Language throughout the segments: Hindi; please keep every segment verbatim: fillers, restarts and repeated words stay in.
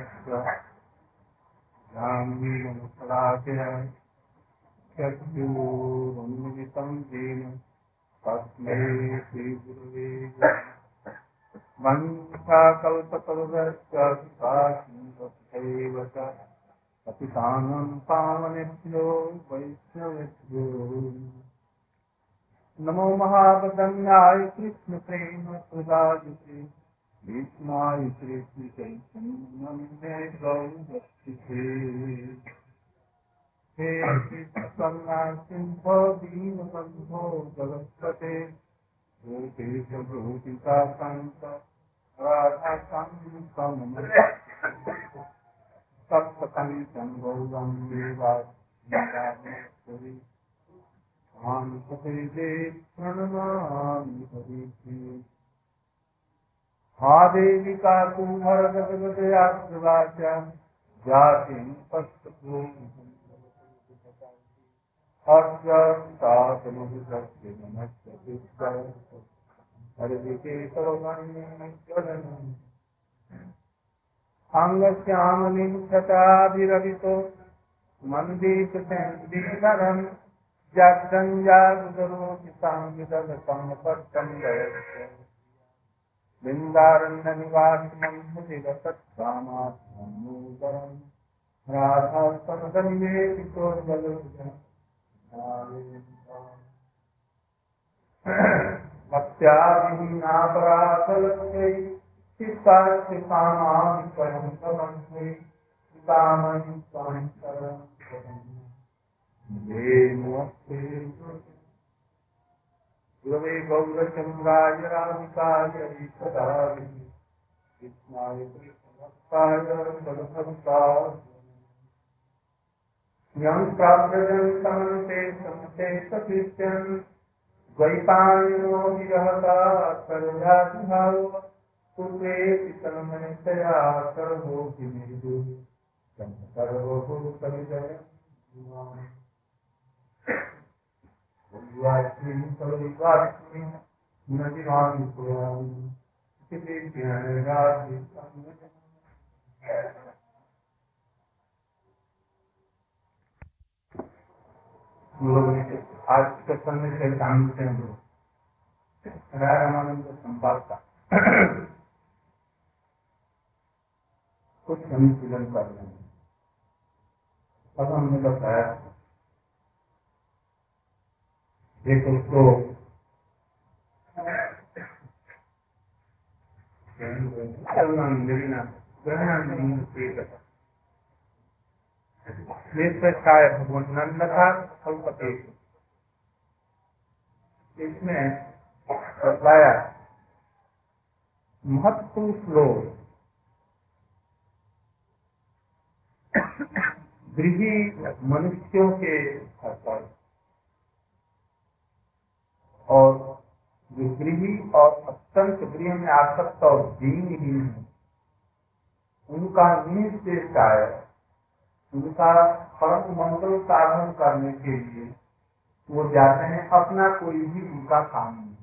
चक्षुरुन्मिलितं येन तस्मै श्रीगुरवे वंशाकल्पतरुश्च कृपासिन्धुभ्यैव च पतितानां पावनेभ्यो वैष्णवेभ्यो नमो महावदन्याय कृष्ण प्रेम प्रदायते भीष्माय कृष्ण चैतन्य गौरक्षिते हे कृष्ण सिंहो दीनबन्धो जगत्पते भूतेश भूतिका कान्त राधाकान्त सप्तकं गौरं देवास्मि प्रणमामि हरिः हा देविका कुम्भरगदगदयाग्रवाचा जातिं पश्चिमोऽस्यात्मभिषक्ति नमस्ते हरिकेशवमणिगणम् अङ्गश्यामलिं शताभिरवितो मन्दीकृतेन्दीधरम् वृन्दारण्यनिवासिनं मुदिवसत्कामात्मनोदरम् राधास्तमदनिवेदितोर्गलोचनम् भक्त्यादिहीनापराधलक्ष्यै चित्ताक्षिपामादिपरं तमस्मै पितामही त्वां शरणं नमस्ते गुरवे गौरचन्द्राय राधिकाय ईश्वराय कृष्णाय कृष्णभक्ताय सद्भक्ताय यं प्राप्यजं समन्ते समते सतीत्यं द्वैपायनो विरहता सर्वजातिभाव पुत्रेति तन्मयतया सर्वोऽपि मृदु सर्वभूतविजय वास्मि सर्ववास्मि नदिवामि पुराणि किसी ज्ञानराशि आज के समय से जानते हैं रामानंद संपाद का कुछ अनुशीलन कर रहे हैं। अब हमने बताया एक उसको भगवान नंद था फलपति इसमें बताया महत्वपूर्ण श्लोक गृही मनुष्यों के पर और जो गृही और अत्यंत गृह में आसक्त और दीनहीन है उनका निश्चेष है उनका परम मंगल साधन करने के लिए वो जाते हैं अपना कोई भी उनका काम नहीं।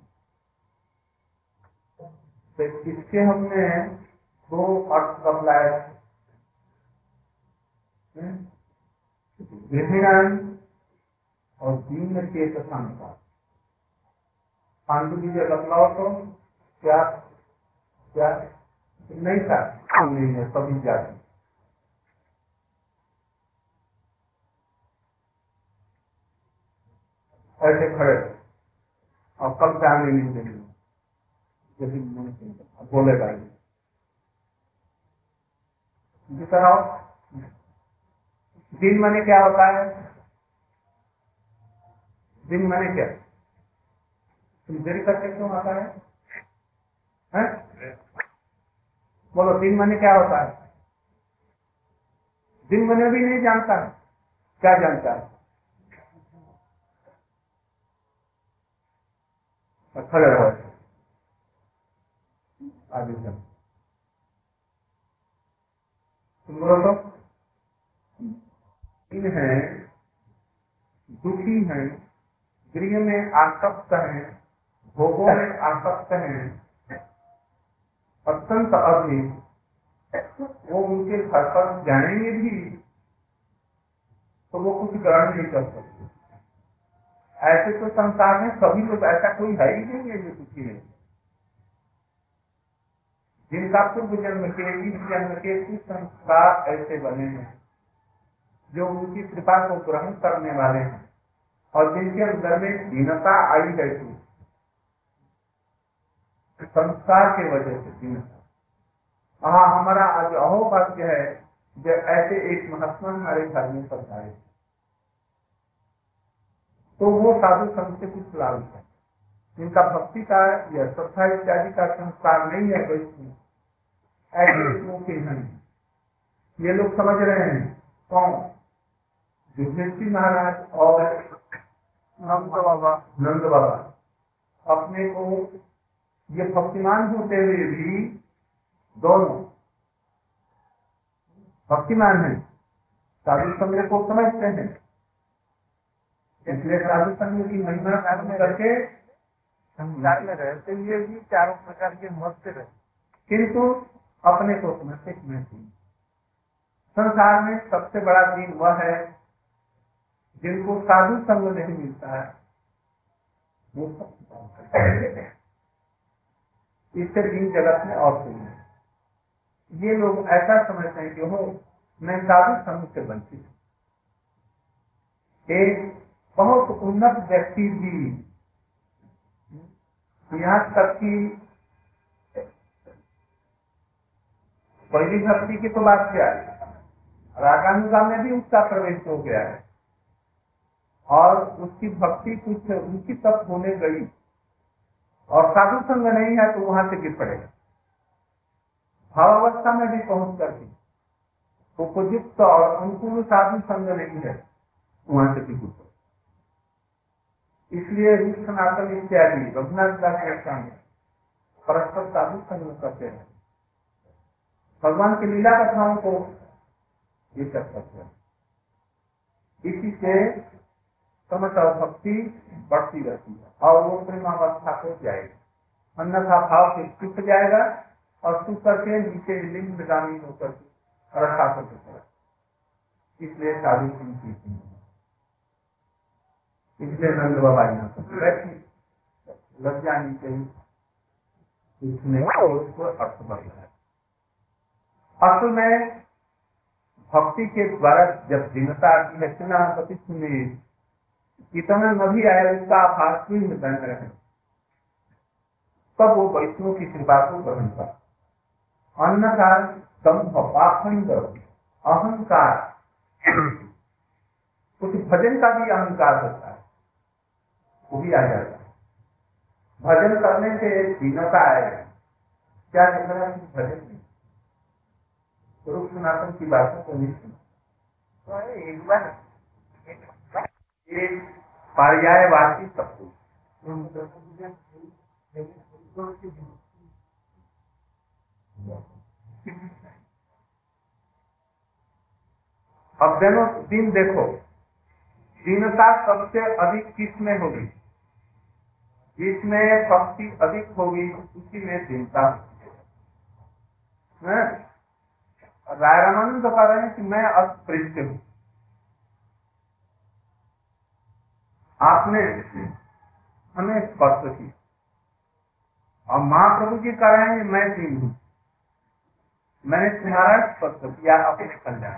तो इसके हमने दो अर्थ बदलाए गृहिणान और दीन चेतन का पांडु जी बदलाव तो क्या क्या नहीं था नहीं है सभी जाति ऐसे खड़े और कल से आने नहीं देंगे जैसे बोलेगा जिस तरह दिन माने क्या होता है दिन माने क्या तुम देरी करके क्यों आता है, है? बोलो दिन माने क्या होता है दिन माने भी नहीं जानता है क्या जानता है खड़े रहो आगे चल तुम बोलो तो इन है दुखी हैं गृह में आसक्त हैं भोगों में आसक्त हैं अत्यंत अधिक वो उनके घर पर जाएंगे भी तो वो कुछ ग्रहण नहीं कर सकते। ऐसे तो संसार में सभी लोग, ऐसा कोई है ही नहीं है जो सुखी नहीं, जिनका पूर्व जन्म के इस जन्म के कुछ संस्कार ऐसे बने हैं जो उनकी कृपा को ग्रहण करने वाले हैं और जिनके अंदर में दीनता आई है, संस्कार के वजह से दीनता। हाँ, हमारा आज अहोभाग्य है जब ऐसे एक महात्मा हमारे घर में पधारे, तो वो साधु संत से कुछ लाभ है, जिनका भक्ति का या श्रद्धा इत्यादि का संस्कार नहीं है, वैसे ऐसे लोगों के हैं। ये लोग समझ रहे हैं कौन? युधिष्ठिर महाराज और नंद बाबा नंद बाबा अपने को ये भक्तिमान होते हुए भी दोनों भक्तिमान हैं, साधु संघ को समझते हैं, इसलिए साधु संघ की महिमा करके संसार में रहते हुए भी चारों प्रकार के मत रहे, किंतु अपने को समझते नहीं। संसार में सबसे बड़ा दीन वह है जिनको साधु संग नहीं मिलता है, वो इससे दीन जगत में और कोई नहीं। ये लोग ऐसा समझते हैं कि हो मैं साधु संग से वंचित हूँ। एक बहुत उन्नत व्यक्ति भी, यहाँ तक की पहली भक्ति की तो बात क्या है, रागानुगा में भी उसका प्रवेश हो गया है और उसकी भक्ति कुछ उनकी तक होने गई और साधु संग नहीं है तो वहां से गिर पड़ेगा। भावावस्था में भी पहुंच करके उपयुक्त और अनुकूल साधु संग नहीं है, वहां से भी गिर पड़ेगा। इसलिए रूप सनातन इत्यादि रघुनाथ दास में परस्पर साधु संग करते हैं, भगवान की लीला कथाओं को ये कर सकते हैं। इसी से समझ और भक्ति बढ़ती रहती है और वो प्रेमावस्था को जाएगी, अन्यथा भाव से छुप जाएगा और छुप करके नीचे लिंग गामी होकर रखा कर, इसलिए साधु संग, इसलिए नंद बाबा यहाँ पर लग जानी चाहिए, इसमें उसको अर्थ बढ़ है। असल में भक्ति के द्वारा जब दीनता आती है, सुना पति सुने कितना नभी आया उसका आभास भी बन रहे, तब वो वैष्णव की कृपा को ग्रहण कर। अन्यथा दंभ, पाखंड, अहंकार, कुछ भजन का भी अहंकार होता है, वो भी आ जाता है। भजन करने से दीनता आएगा, क्या कहना है भजन में रूप सनातन की बातों को नहीं सुना। एक बार एक पर्यायवाची शब्द, अब दोनों दिन देखो, दीनता सबसे अधिक किस में होगी, जिसमें भक्ति अधिक होगी उसी में दीनता है। राय रामानंद बता रहे हैं कि मैं अस्पृश्य हूं, आपने हमें स्पर्श की, और महाप्रभु जी कह रहे हैं मैं दीन हूं, मैंने तुम्हारा स्पर्श किया अपने कल्याण,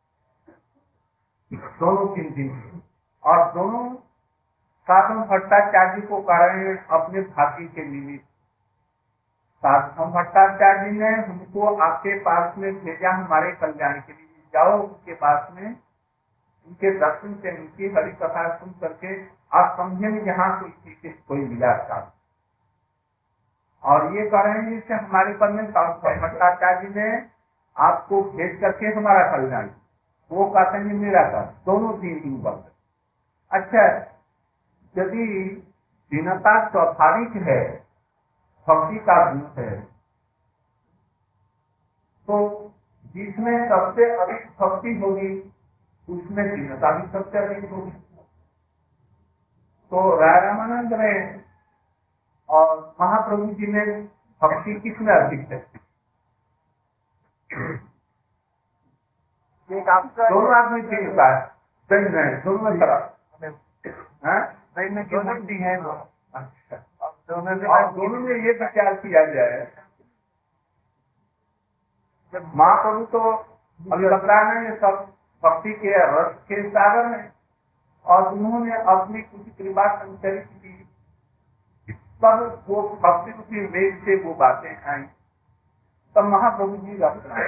दोनों तीन दिन, और दोनों साधन भट्टाचार्य को कह रहे हैं अपने भाती के निमित्त। साधन भट्टाचार्य ने हमको आपके पास में भेजा हमारे कल्याण के लिए, जाओ उनके पास में, उनके दर्शन से उनकी हरि कथा सुन करके आप समझे में यहाँ कोई चीज कोई मिला था। और ये कह रहे हैं कि हमारे पर में भट्टाचार्य ने आपको भेज करके हमारा कल्याण, वो कहते हैं मेरा था, दोनों तीन दिन बंद। अच्छा, यदि दीनता स्वाभाविक है, भक्ति का गुण है, तो जिसमें सबसे अधिक भक्ति होगी उसमें दीनता भी सबसे अधिक होगी। तो राय रामानंद ने और महाप्रभु जी ने भक्ति किसमें अधिक है? एक आपका दोनों आदमी ठीक होता है, सही नहीं, दोनों में खराब दोनों है वो। अच्छा, दोनों में और दोनों में ये विचार किया जाए, जब महाप्रभु तो अभी बता रहे हैं सब भक्ति के रस के सागर हैं, और उन्होंने अपनी कुछ कृपा संचरित की, तब वो भक्ति की मेघ से वो बातें आई, तब महाप्रभु जी अपना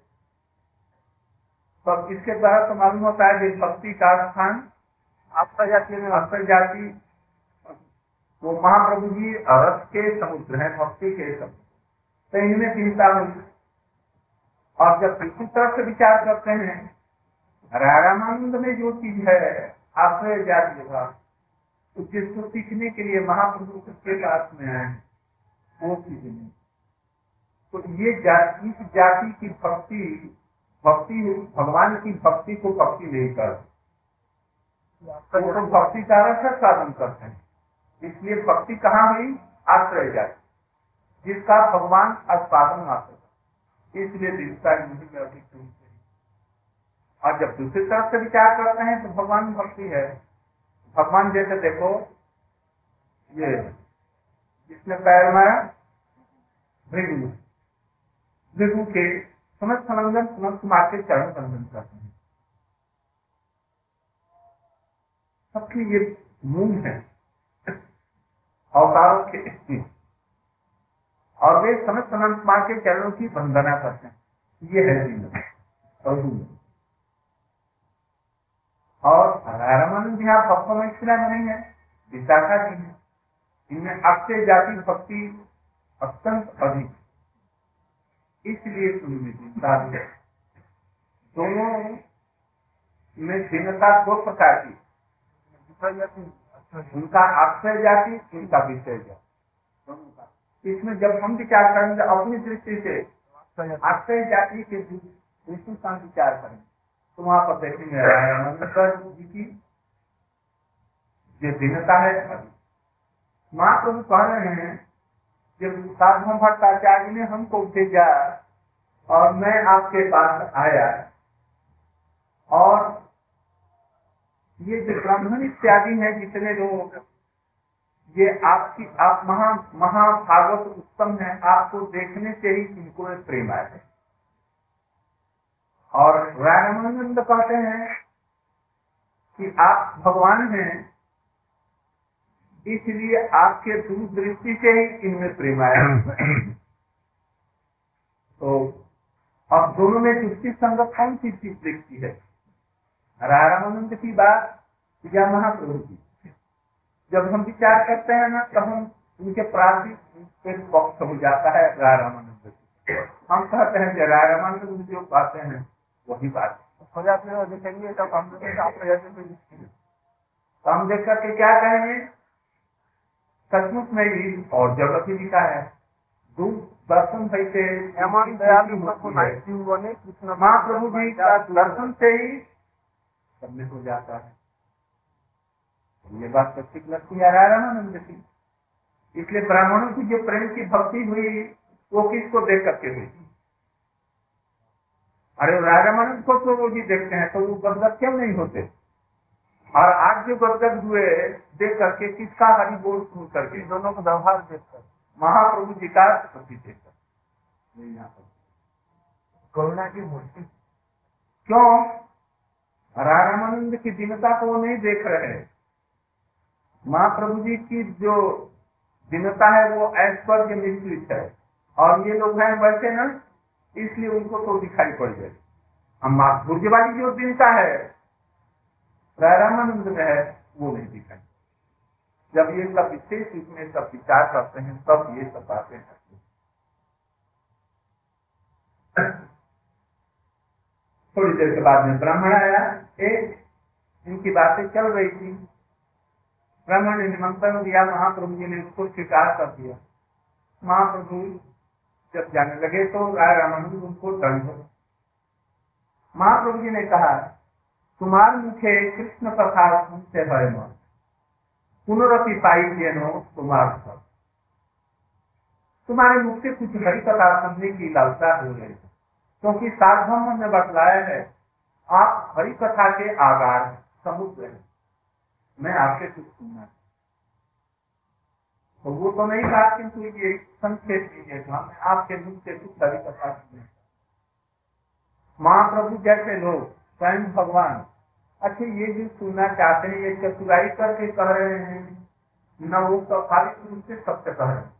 तब इसके द्वारा तो मालूम होता है कि भक्ति का स्थान आपका जाति में अक्षर जाति, वो महाप्रभु जी रस के समुद्र है, भक्ति के समुद्र, तो इनमें चिंता हुई। और जब दूसरी तरफ से विचार करते हैं, रामानंद में जो चीज है आश्रय जाति भाव, तो जिसको सीखने के लिए महाप्रभु के पास में आए वो चीज नहीं, तो ये जाति, इस जाति की भक्ति भक्ति भगवान की भक्ति को भक्ति नहीं करते, वो तो भक्ति का रस साधन करते हैं। इसलिए भक्ति कहाँ हुई? आश्रय जाति, जिसका भगवान आस्वादन मात्र, इसलिए दिखता नहीं में अधिक नहीं। और जब दूसरी तरफ से विचार करते हैं तो भगवान भक्ति है। भगवान जैसे देखो, ये जिसने पैर मारा भृगु, भृगु के समस्त संलग्न समस्त कुमार के चरण बंधन करते हैं, सबके ये मूल है अवतारों के, और वे समस्त संलग्न कुमार के चरणों की वंदना करते हैं। ये है जीवन। और रामानंद जी आप भक्तों में इसलिए नहीं है, विशाखा जी है, इनमें अक्षय जाति भक्ति अत्यंत अधिक, इसलिए उनमें चिंता है। दोनों में भिन्नता दो प्रकार की, उनका अक्षय जाति, उनका विषय जाति। इसमें जब हम विचार करेंगे अपनी दृष्टि से अक्षय जाति के दृष्टि का विचार करेंगे तो वहां पर देखेंगे रामानंद जी की जो भिन्नता है। महाप्रभु कह रहे हैं जब साधु भट्टाचार्य ने हमको भेजा और मैं आपके पास आया, और ये जो ब्राह्मण इत्यादि है जितने लोग, ये आपकी आप महा महाभागवत उत्तम है, आपको देखने से ही इनको में प्रेम आया है। और रामानंद कहते हैं कि आप भगवान हैं, इसलिए आपके दूर दृष्टि से ही इनमें प्रेम आया। तो अब दोनों में दृष्टि संगत कौन सी चीज दिखती है, रामानंद की बात या महाप्रभु की? जब हम विचार करते हैं ना, तब हम उनके प्राप्ति एक पक्ष हो जाता है रामानंद की। हम कहते हैं कि रामानंद जो बातें हैं वही बात हो जाते हैं, देखेंगे तब हम हम देख करके क्या कहेंगे, सचमुच में ही और जगत ही लिखा है दूर दर्शन से महाप्रभु जी का दर्शन से ही सबने हो जाता है। ये बात सच्ची लगती है रामानंद की। इसलिए ब्राह्मणों की जो प्रेम की भक्ति हुई वो किसको देख करके हुई? अरे रामानंद को तो वो जी देखते हैं तो वो गदगद क्यों नहीं होते? और आज जो गदगद हुए देख करके किसका हरि बोल सुन करके, दोनों का व्यवहार देखकर, महाप्रभु जी का प्रति देखकर, करुणा की मूर्ति। क्यों? रामानंद की दीनता को वो नहीं देख रहे। महाप्रभु जी की जो दीनता है वो ऐश्वर्य मिश्रित है, और ये लोग हैं वैसे ना, इसलिए उनको तो दिखाई पड़ जाए। हम माधुर्य वाली जो दीनता है रामानंद में है वो नहीं दिखाई। जब ये सब विशेष इसमें सब विचार करते हैं तब ये सब बातें हैं। थोड़ी देर के बाद में ब्राह्मण आया, एक इनकी बातें चल रही थी, ब्राह्मण ने निमंत्रण दिया, महाप्रभु जी ने उसको स्वीकार कर दिया। महाप्रभु जब जाने लगे तो रामानंद उनको दंड हो। महाप्रभु जी ने कहा, तुम्हारे मुखे कृष्ण कथा सुनते है मन, पुनरपि पाई जेनो तुम्हार सब। तुम्हारे मुख से कुछ हरि कथा सुनने की लालसा हो गई, क्योंकि सार्वभौम ने बतलाया है आप हरि कथा के आगार समुद्र हैं, मैं आपसे कुछ सुनना, तो वो तो नहीं कहा, किंतु ये संक्षेप कीजिए था, मैं आपके मुख से कुछ हरि कथा सुनना। महाप्रभु जैसे लोग स्वयं भगवान, अच्छा ये जो सुनना चाहते हैं ये चतुराई करके कह रहे हैं न, वो स्वाभाविक रूप से सत्य कह रहे हैं।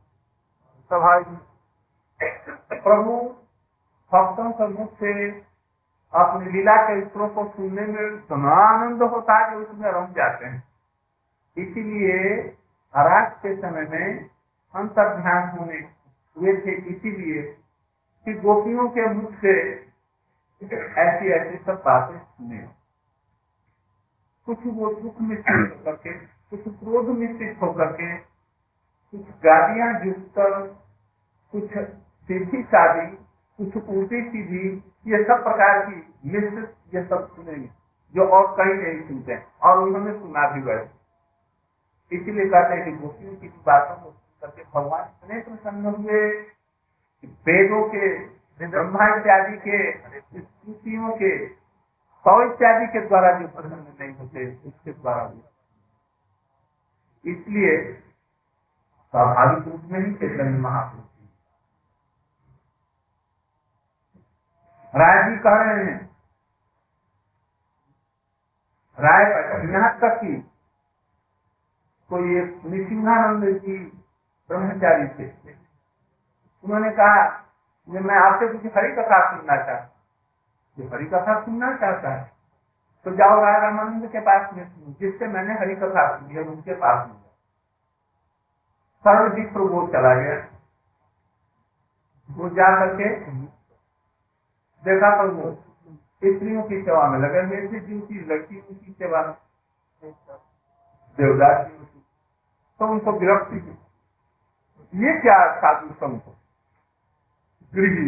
स्वाभाविक प्रभु भक्तों के मुख से अपनी लीला के उत्तरों को सुनने में इतना आनंद होता है कि उसमें रम जाते हैं। इसीलिए रात के समय में अंतर्ध्यान होने हुए थे, इसीलिए कि गोपियों के मुख से ऐसी ऐसी सब बातें सुने। कुछ वो दुख मिश्रित होकर के, कुछ क्रोध मिश्रित होकर के, कुछ गालियां युक्त, कुछ सीधी सादी, कुछ उल्टी सीधी, ये सब प्रकार की मिश्रित ये सब सुनेंगे जो और कहीं नहीं सुनते, और उन्होंने सुना भी गए। इसीलिए कहते हैं कि गोपियों की बातों को करके भगवान इतने प्रसन्न हुए, वेदों के, ब्रह्मा इत्यादि के, स्तुतियों के, सौ इत्यादि के द्वारा जो प्रसन्न नहीं होते उसके द्वारा हुआ। इसलिए स्वाभाविक रूप में ही चैतन्य महाप्रभु राय जी कह रहे हैं, राय यहाँ तक की कोई एक निसिंहानंद जी ब्रह्मचारी थे, उन्होंने कहा कि मैं आपसे कुछ हरि कथा सुनना चाहता हूँ। जो हरि कथा सुनना चाहता है तो जाओ राय रामानंद के पास में सुनो, जिससे मैंने हरि कथा सुनी है उनके पास में। सर्व विप्र वो चला गया, वो जा करके देखा तो वो स्त्रियों की सेवा में लगे हुए थे, जिनकी लड़की उनकी सेवा में देवदास जी, तो उनको विरक्ति की, ये क्या साधु संत गृही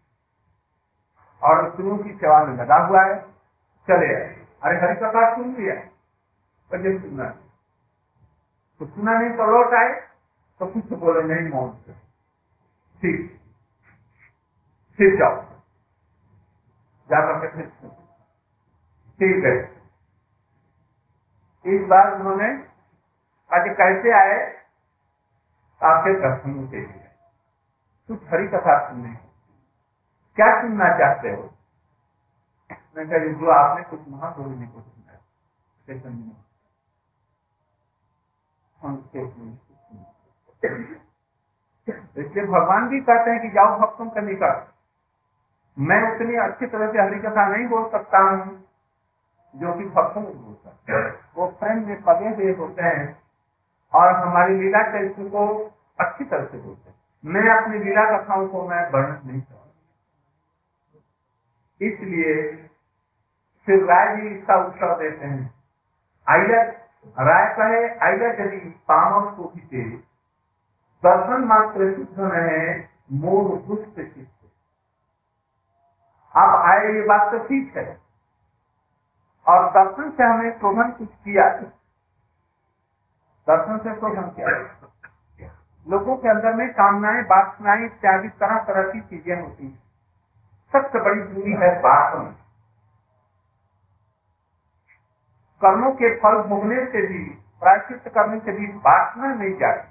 और स्त्रियों की सेवा में लगा हुआ है, चले अरे हरि कथा सुन लिया, पहले सुनना तो सुना नहीं तो लौट आए, तो कुछ बोले नहीं मौन से, ठीक फिर जाओ जाकर के फिर ठीक है। इस बार उन्होंने आज कैसे आए, आपके दर्शनों के लिए कुछ हरि कथा सुनने, क्या सुनना चाहते हो? मैं कह जो आपने कुछ महाप्रभु को सुना, इसलिए भगवान भी कहते हैं कि जाओ भक्तों के निकट। मैं उतनी अच्छी तरह से हरि कथा नहीं बोल सकता हूँ जो कि भक्तों को बोल सकते हैं, वो प्रेम में पगे हुए होते हैं और हमारी लीला चरित्र को अच्छी तरह से बोलते हैं। मैं अपनी लीला कथाओं को मैं वर्णन नहीं करता, इसलिए फिर राय जी इसका उत्तर देते हैं। आइला राय कहे आइला यदि पामर को भी दर्शन मात्र सिद्ध है मोह दुष्ट चित्त। आप आए ये बात तो ठीक है, और दर्शन से हमें शोभन कुछ किया, दर्शन से शोभन किया, लोगों के अंदर में कामनाएं वासनाएं इत्यादि तरह तरह की चीजें होती हैं। सबसे बड़ी दूरी है वासना। कर्मों के फल भोगने से भी, प्रायश्चित करने से भी वासना नहीं जाती।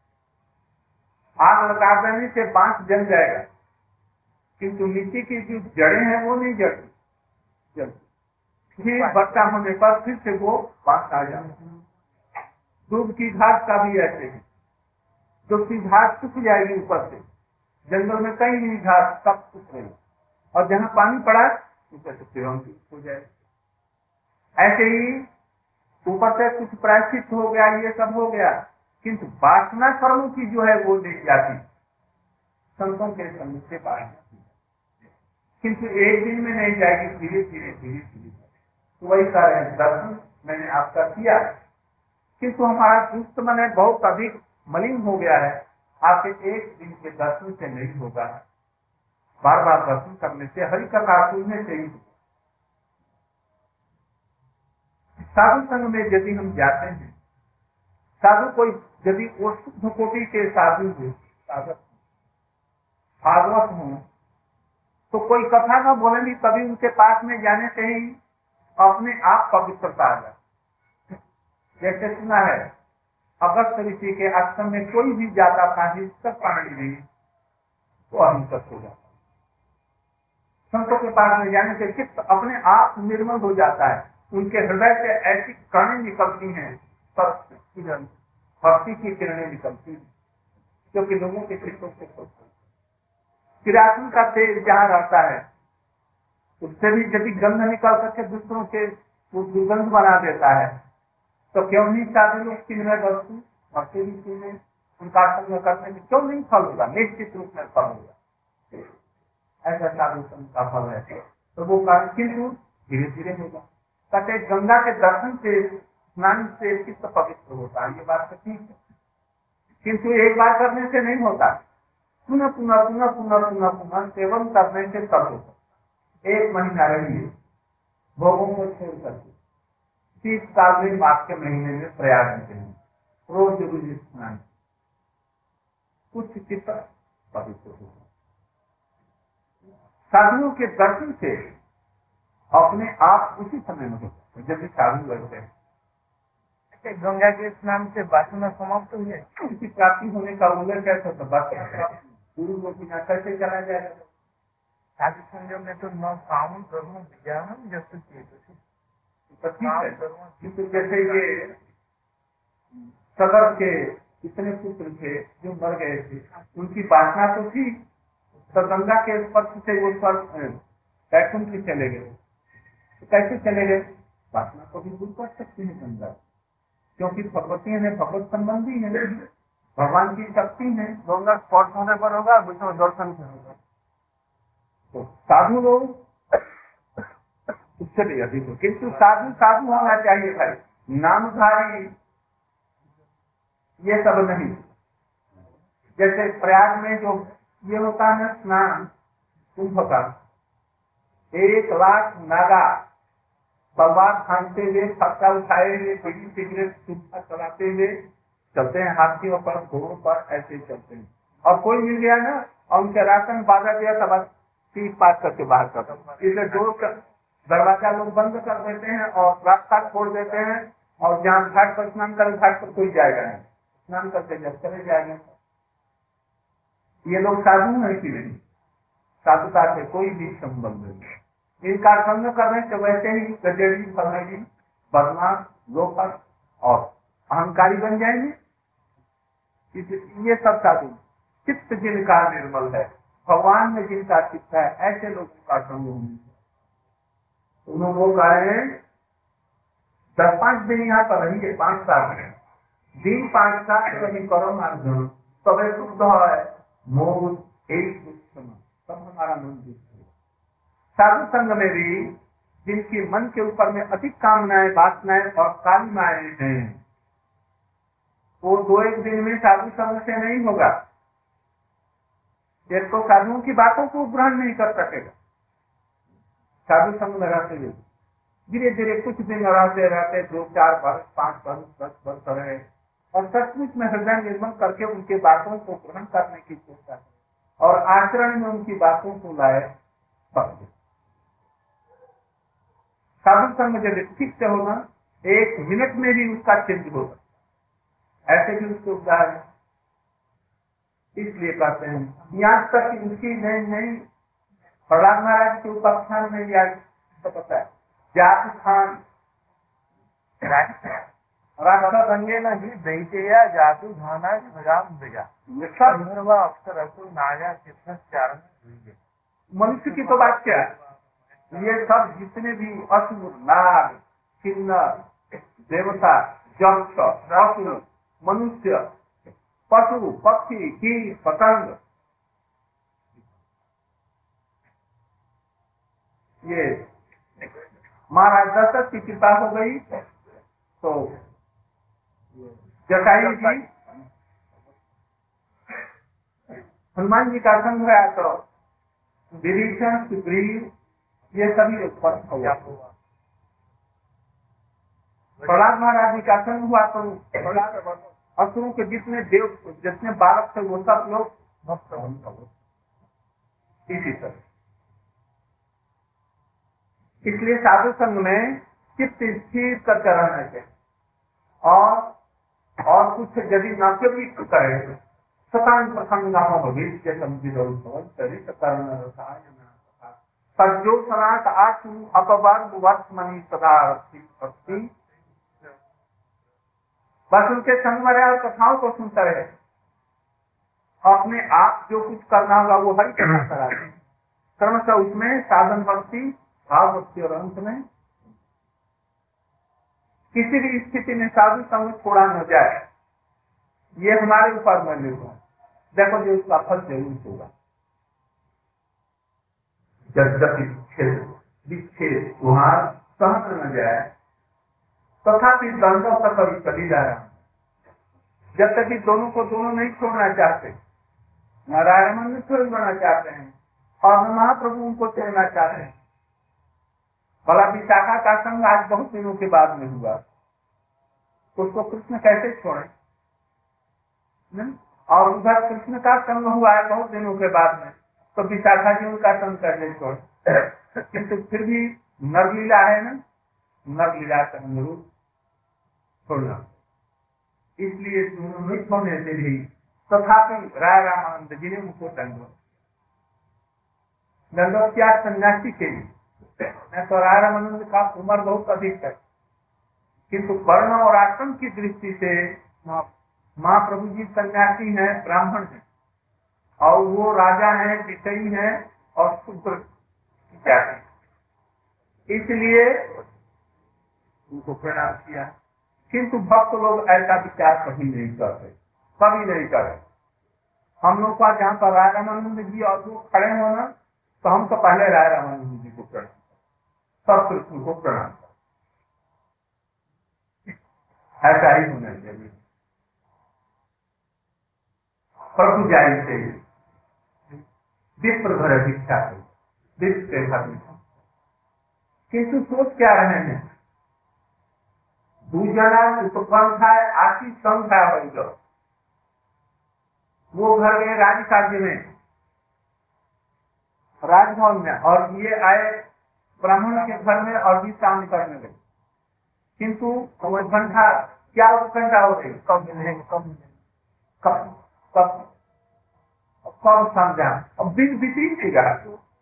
आग लगा देने से बांस जल जाएगा, किंतु मिट्टी की जो जड़ें हैं वो नहीं जलती, जलती फिर बच्चा होने पर फिर से वो बांस आ जाएगा। दूध की घास का भी ऐसे है, दूध की घास सूख जाएगी ऊपर से, जंगल में कहीं नहीं घास, सब सूख रही, और जहाँ पानी पड़ा ऊपर से फिर हो जाएगा। ऐसे ही ऊपर से कुछ प्रायश्चित हो गया, ये सब हो गया, किंतु वासना कर्मों की जो है वो नहीं जाती, संतों के संग से बाहर, किंतु एक दिन में नहीं जाएगी, धीरे धीरे धीरे धीरे। तो वही कारण दर्शन मैंने आपका किया, किंतु हमारा दुष्ट मन है बहुत अधिक मलिन हो गया है, आपके एक दिन के दर्शन से नहीं होगा, बार बार दर्शन करने से, हरि कथा सुनने से ही। साधु संग में यदि हम जाते हैं, साधु कोई यदि वो शुद्ध कोटि के साधु हो, साधक भागवत हो, तो कोई कथा ना बोलेंगी, कभी उनके पास में जाने से ही अपने आप पवित्रता आ जाए। जैसे सुना है अगस्त ऋषि के आश्रम में कोई भी जाता था हिंसक प्राणी भी तो अहिंसक हो जाता। संतों के पास में जाने से चित्त अपने आप निर्मल हो जाता है, उनके हृदय से ऐसी किरणें निकलती हैं, भक्ति की किरणें निकलती हैं, क्योंकि लोगों के चित्तों से किरासन का तेल जहाँ रहता है उससे भी यदि गंध निकल करके दूसरों के वो दुर्गंध बना देता है, तो क्यों नहीं साधु लोग चिन्ह वस्तु भक्ति भी चिन्ह उनका संग करने में क्यों नहीं फल होगा, निश्चित रूप में फल होगा। ऐसा साधु संत का फल है। तो वो कार्य किंतु धीरे धीरे होगा। कहते गंगा के दर्शन से स्नान से चित्त पवित्र होता है, ये बात तो ठीक है, किंतु एक बार करने से नहीं होता, पुनः पुनः पुनः पुनः पुनः पुनः सेवन करने से तब होता। एक महीना रहिए भोगों को छोड़ करके तीस साल में माघ के महीने में प्रयाग में रोज रोज स्नान, कुछ चित्त पवित्र होगा। साधुओं के दर्शन से अपने आप उसी समय में होता है जब भी साधु लगते हैं। गंगा के स्नान से वासना समाप्त हुई है, उनकी प्राप्ति होने का उल्लेख कैसे तो बात गुरु गोपीनाथ कैसे चला जाएगा। साधु संजम में तो न काम कर्म विज्ञान जैसे किंतु जैसे ये सदर के इतने पुत्र थे जो मर गए थे, उनकी वासना तो थी, तो गंगा के स्पर्श से वो स्वर्ग वैकुंठ भी चले गए। तो कैसे चले गए? वासना को भी दूर कर सकती है गंगा, क्योंकि भगवती है, भगवत संबंधी है, भगवान की शक्ति है। गंगा स्पर्श होने पर होगा, विष्णु दर्शन से होगा। तो साधु लोग उससे भी अधिक हो, किंतु साधु साधु होना चाहिए भाई, नामधारी ये सब नहीं। जैसे प्रयाग में जो ये होता है स्नान कुंभ का, एक लाख नागा तलवार थामते हुए, फटका उठाए हुए, बीड़ी सिगरेट सूखा चलाते हुए चलते हैं, हाथियों पर घोड़ों पर ऐसे चलते हैं। और कोई मिल गया ना और उनके राशन बाधा दिया तब पीट पाट करके बाहर करते, इसलिए जो दरवाजा लोग बंद कर देते हैं और रास्ता छोड़ देते हैं, और जहाँ घाट पर स्नान कर घाट पर कोई जाएगा नहीं, स्नान करके जब चले जाएंगे। ये लोग साधु है कि नहीं? साधुता से कोई भी संबंध नहीं। इनका संग करने से वैसे ही गजेड़ी फलेगी, बदमाश, लोफर और अहंकारी बन जाएंगे। ये सब साधु चित्त जिनका निर्मल है, भगवान में जिनका चित्त है, ऐसे लोगों का संग होने से उन लोगों का है। दस पांच दिन यहाँ पर रहेंगे, पांच साल में दिन पांच साल कभी करो मार्जन तबे शुद्ध है मोह एक सब हमारा मन दुष्ट है। साधु संग में भी जिनकी मन के ऊपर में अधिक कामनाएं, वासनाएं और कामनाएं हैं, वो दो एक दिन में साधु संग से नहीं होगा। ये तो साधुओं की बातों को ग्रहण नहीं कर सकेगा। साधु संग में रहते हुए धीरे धीरे कुछ दिन रहते रहते दो चार वर्ष, पांच वर्ष, दस वर्ष रहे और सचमुच में हृदय निर्मल करके उनके बातों को ग्रहण करने की कोशिश है और आचरण में उनकी बातों को लाए। साधु संग जब ठीक से होगा, एक मिनट में भी उसका चेंज हो सकता है। ऐसे भी उसके उदाहरण इसलिए कहते हैं, यहाँ तक कि उसकी नहीं नहीं प्रहलाद महाराज के उपाख्यान में या तो पता है जात खान रास्ता रंगे नहीं दैते या जातु धाना खजाम बेगा सब अक्सर असुर नाया कितना चारण हुई। मनुष्य की तो बात क्या है, ये सब जितने भी असुर, नाग, किन्नर, देवता, यक्ष, असुर, मनुष्य, पशु, पक्षी, कीट, पतंग, ये महाराज दशरथ की कृपा हो गई तो जटायु जी हनुमान जी का संग हुआ तो विभीषण, सुग्रीव ये सभी उत्पन्न हुआ। प्रहलाद महाराज जी का संग हुआ तो असुरों के जितने देव जितने बालक थे वो सब लोग भक्त। इसी तरह इसलिए साधु संग में चित्त स्थिर करके रहना चाहिए। और और कुछ यदि नाट्य भी करे सतान प्रसंगा भविष्य संविदो चरित कर्ण रसायन सज्जो सनात आशु अपवर्ग वर्तमनी सदा रखती। बस उनके संग में रहे और कथाओं को सुनता रहे, अपने आप जो कुछ करना होगा वो हरि कथा करा दे। कर्म से उसमें साधन भक्ति भाव भक्ति और अंत में किसी भी स्थिति में साधु संग छोड़ा न जाए, ये हमारे ऊपर में निर्भर। देखो जो उसका फल जरूर होगा। जब विच्छेद वहां सहत न जाए, तथापि द्वंद्व का कभी चली जा रहा है। जब तक कि दोनों को दोनों नहीं छोड़ना चाहते, नारायण मन में छोड़ना चाहते हैं और महाप्रभु उनको छोड़ना चाहते हैं। भला विशाखा का संग आज बहुत दिनों के बाद में हुआ, उसको कृष्ण कैसे छोड़े? और उधर कृष्ण का संग हुआ है बहुत दिनों के बाद में, तो विशाखा जी उनका संग कैसे छोड़े? किंतु फिर भी नरलीला है ना, नरलीला का अनुरूप छोड़ना, इसलिए मित होने से भी तथापि राय रामानंद जी ने उनको दंडवत दंडवत किया सन्यासी के लिए। मैं तो राय रामानंद का उम्र बहुत अधिक है, किंतु वर्ण और आश्रम की दृष्टि से महाप्रभु जी सन्यासी हैं, ब्राह्मण हैं, और वो राजा हैं, विषयी हैं और शूद्र जाति, इसलिए उनको प्रणाम किया। किंतु भक्त लोग ऐसा विचार कभी नहीं करते, कभी नहीं करते। हम लोग का जहाँ पर राय रामानंद जी और वो खड़े हो ना, तो हम तो पहले राय रामानंद जी को प्रणाम, सब कृष्ण को प्रणाम, ऐसा ही होना चाहिए। प्रभु जाई से विप्र भर भिक्षा विप्र भर, किंतु सोच क्या रहे हैं? दूसरा उपक्रम था आशीष संख्या हो, वो घर गए राज कार्य में, राजभवन में, और ये आए ब्राह्मण के घर में और भी काम करने लगे। किंतु उत्कंठा, क्या उत्कंठा हो गई? कब मिलेंगे, कब मिलेंगे, कब कब कब समझा? अब दिन बीती नहीं रहा,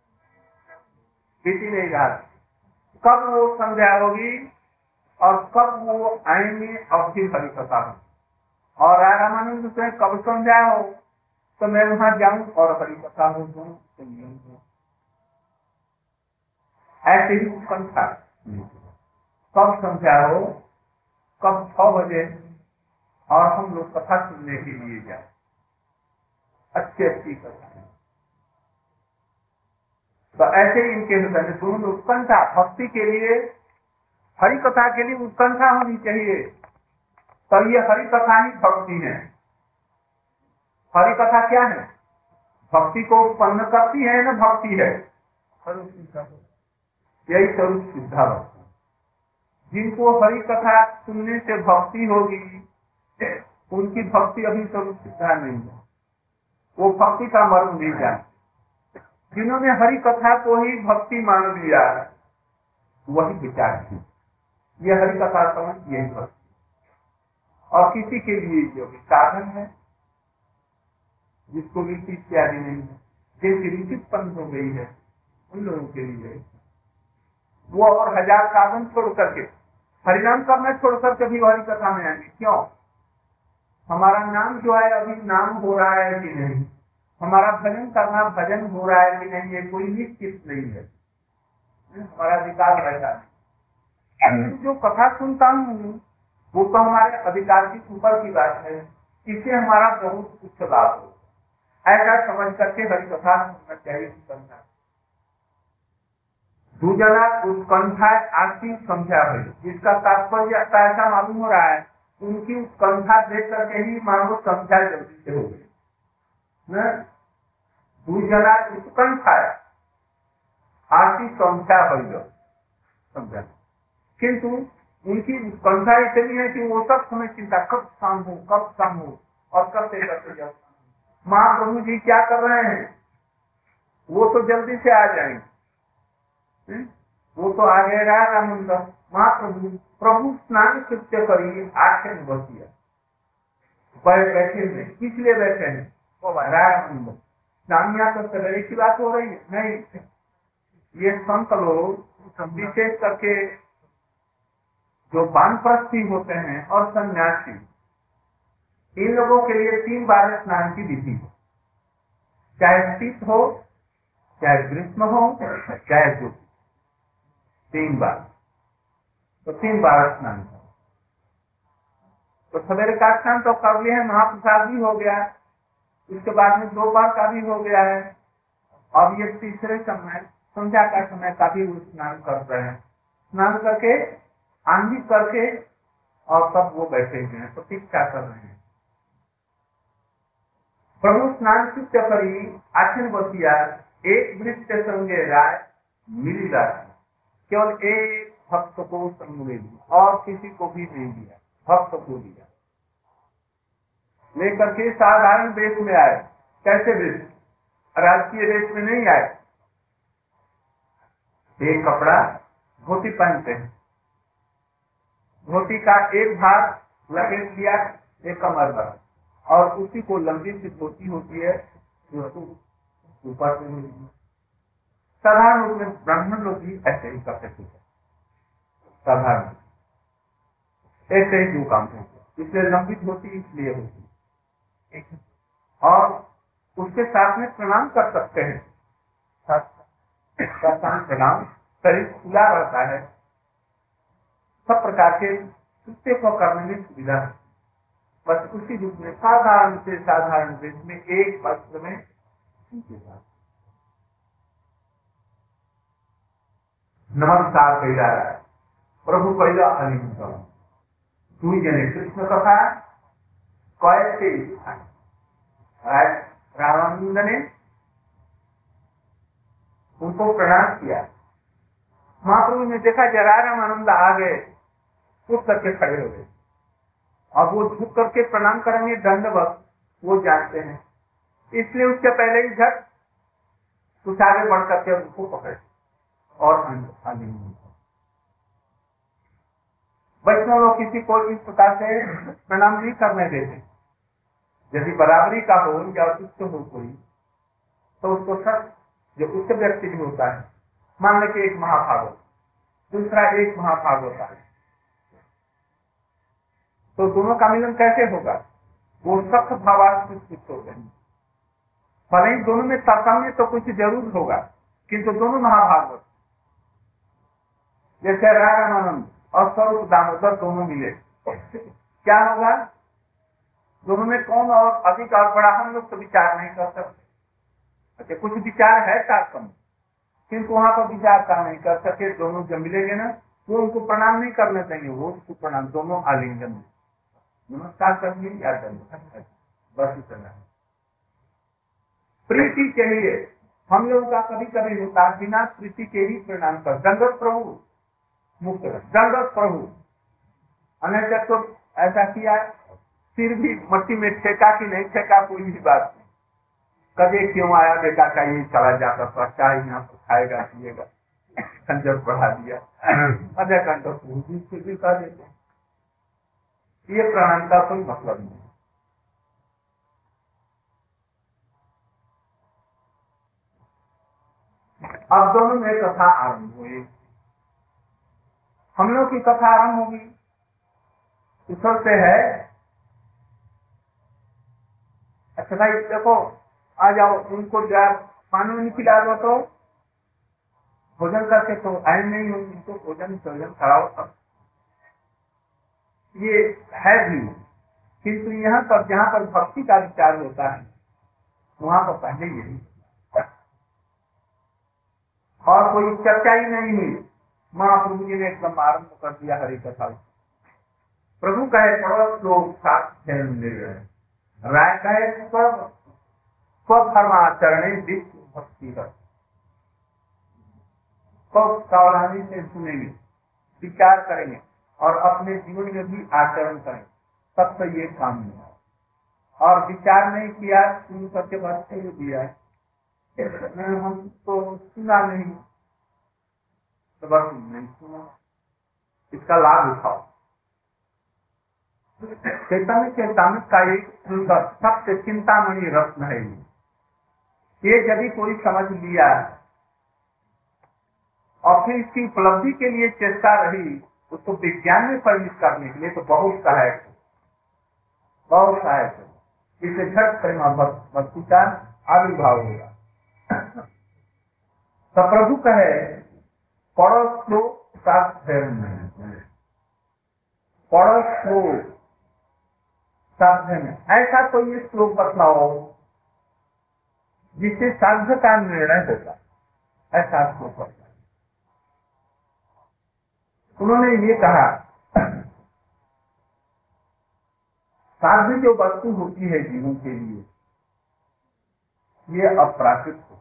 बीती नहीं रहा, कब वो समझा होगी और कब वो आएंगे और फिर हरि कथा हो। और रामानंद से कब समझा हो तो मैं वहां जाऊं और हरि कथा हो जाऊं, ऐसे ही उत्कंठा। कब समझा हो, कब छह बजे और हम लोग कथा सुनने के लिए जाए, अच्छी अच्छी कथा। तो ऐसे ही इनके हृदय में दोनों उत्कंठा, भक्ति के लिए, हरि कथा के लिए उत्कंठा होनी चाहिए। तो ये हरि कथा ही भक्ति है। हरि कथा क्या है? भक्ति को उत्पन्न करती है ना, भक्ति है यही स्वरूप सिद्धा भक्ति। जिनको हरि कथा सुनने से भक्ति होगी, उनकी भक्ति अभी स्वरूप सिद्धा नहीं है, वो भक्ति का मर्म नहीं जानते। जिन्होंने हरि कथा को ही भक्ति मान लिया, वही विचार थी, ये हरि कथा समझ यही भक्ति। और किसी के लिए जो साधन है, जिसको रीति इत्यादि नहीं है, जिनकी रीति उत्पन्न हो गई है, उन लोगों के लिए वो और हजार साधन छोड़ करके हरिनाम करना छोड़ करके भी हरि कथा में आएंगे। क्यों? हमारा नाम जो है अभी नाम हो रहा है कि नहीं, हमारा भजन करना भजन हो रहा है कि नहीं, ये कोई निश्चित नहीं है, हमारा अधिकार रहता है। जो कथा सुनता हूँ वो तो हमारे अधिकार की ऊपर की बात है, इससे हमारा बहुत कुछ लाभ हो, ऐसा समझ करके हरि कथा सुनना चाहिए। उत्कंठा दूसरा उत्कंठा आशी समझा है, जिसका तात्पर्य ऐसा मालूम हो रहा है, उनकी उत्कंठा देख करके ही मानो समझा जल्दी से हो गई। दूसरा उत्कंठा आशी समझा है, समझा, किंतु उनकी उत्कंठा इतनी है कि वो सब समय चिंता, कब शाम हो, कब शाम हो, और करते करते जाओ। महाप्रभु जी क्या कर रहे हैं? वो तो जल्दी से आ जाएंगे, वो तो आ गए रामानंद महाप्रभु प्रभु स्नान कृत्य करी आख्यान बसिया बैठे हुए किस लिए बैठे हैं वो रामानंद स्नान या तो सवेरे की बात हो रही है नहीं, ये संत लोग विशेष करके जो वानप्रस्थी होते हैं और सन्यासी, इन लोगों के लिए तीन बार स्नान की विधि है, चाहे शीत हो, चाहे ग्रीष्म हो, चाहे जो तीन बार, तो तीन बार स्नान करो। तो सवेरे का स्नान तो कर लिए है, महाप्रसाद भी हो गया, इसके बाद में दो बार का भी हो गया है, अब ये तीसरे समय संध्या का समय का भी स्नान कर रहे हैं। स्नान करके आंधी करके और तब वो बैठे हुए हैं, प्रतीक्षा कर रहे हैं। प्रभु स्नान कृत्य करी आचन बसिया एक वृत्त संगे राय मिली राशि, केवल एक भक्त को संग में दिया और किसी को भी नहीं दिया, भक्त को दिया। लेकर के साधारण वेश में आए, कैसे वेश, राजकीय वेश में नहीं आए। एक कपड़ा धोती पहनते हैं, धोती का एक भाग लपेट लिया एक कमर पर, और उसी को लंबी सी धोती होती है ऊपर से। साधारण रूप में ब्राह्मण लोग भी ऐसे ही करते थे, साधारण ऐसे ही जो काम होते, इसलिए लंबी धोती इसलिए होती। और उसके साथ में प्रणाम कर सकते हैं, प्रणाम, शरीर खुला रहता है, सब प्रकार के कृत्य को करने में सुविधा है। बस उसी रूप में साधारण से साधारण वेश में एक वस्त्र में नमस्कार कह रहा है प्रभु पहला अलिंगन दुई जने कृष्ण कथा कैसे रामानंद ने उनको प्रणाम किया। महाप्रभु ने देखा जरा रामानंद आ गए, उठ करके खड़े हो गए, अब वो झुक करके प्रणाम करेंगे दंडवत, वो जानते हैं, इसलिए उसके पहले ही झट कुछ आगे बढ़ करके उनको पकड़े और वैष्णव लोग किसी को इस प्रकार से प्रणाम नहीं करने देते। यदि बराबरी का हो या उच्च हो कोई, तो उसको सब जो उच्च व्यक्ति भी होता है, मान लें कि एक महाभागवत, दूसरा एक महाभागवत होता है, तो दोनों का मिलन कैसे होगा? वो सख्त भावात्मक होते हैं, भले ही दोनों में तारतम्य तो कुछ जरूर होगा, किंतु दोनों महाभागवत, जैसे रामानंद और स्वरूप दामोदर दोनों मिले, क्या होगा? दोनों में कौन और अधिक और बड़ा, हम लोग तो विचार नहीं कर सकते। अच्छा, कुछ विचार है तारतम्य, किंतु वहां पर विचार का नहीं कर सके। दोनों जब मिलेंगे ना, वो उनको प्रणाम नहीं करने देंगे, वो उसको प्रणाम, दोनों आलिंगन में नमस्कार करिए या करिए, बस इतना। प्रीति चाहिए, हम लोगों का कभी कभी होता है बिना प्रीति के ही प्रणाम कर, दंडवत प्रभु मुक्त, दंडवत प्रभु, अन्य तो ऐसा किया, सिर भी मट्टी में ठेका कि नहीं ठेका, कोई भी बात नहीं, कभी क्यों आया बेटा का ये चला जाता था, क्या यहाँ पर खाएगा पिएगा, खंजर बढ़ा दिया, अजय घंटों फिर भी कर देते। ये प्रणाम का कोई मतलब नहीं। अब दोनों में कथा आरंभ हुई, हम लोग की कथा आरंभ होगी, ईश्वर से है। अच्छा भाई देखो, आ जाओ, उनको पानी नहीं पिला दो तो भोजन करके तो आए नहीं होंगे, उनको भोजन भोजन कराओ सब, ये है भी। किंतु यहाँ पर जहाँ पर भक्ति का विचार होता है, वहाँ पर पहले यही, और कोई चर्चा ही नहीं हुई। महाप्रभु जी ने एकदम आरंभ कर दिया हरि कथा। प्रभु कहे पड़ोस लोग साथ जन्म ले रहे, राय कहे स्वधर्माचरणे विश्व भक्ति कर, सब सावधानी से सुनेंगे, विचार करेंगे और अपने जीवन में भी आचरण करें, तब तो ये काम नहीं है। और विचार नहीं किया, सुन करके बस छोड़ दिया, हम तो सुना नहीं, तो तो बस नहीं सुनो, इसका लाभ उठाओ। चैतन्य चैतन्य का एक सत्य चिंतामणि रत्न है ये। यदि कोई समझ लिया और फिर इसकी उपलब्धि के लिए चेष्टा रही, उसको विज्ञान में परिणत करने के लिए तो बहुत सहायक है, बहुत सहायक है। इससे झट प्रेम भक्ति का आविर्भाव होगा। तो प्रभु कहे पढ़ो श्लोक साध्य में, पढ़ो श्लोक साध्य में। ऐसा कोई ये श्लोक बतलाओ जिससे साध्य का निर्णय होगा, ऐसा श्लोक बतलाओ। उन्होंने ये कहा साध्य जो वस्तु होती है जीवन के लिए, ये अप्राकृत हो।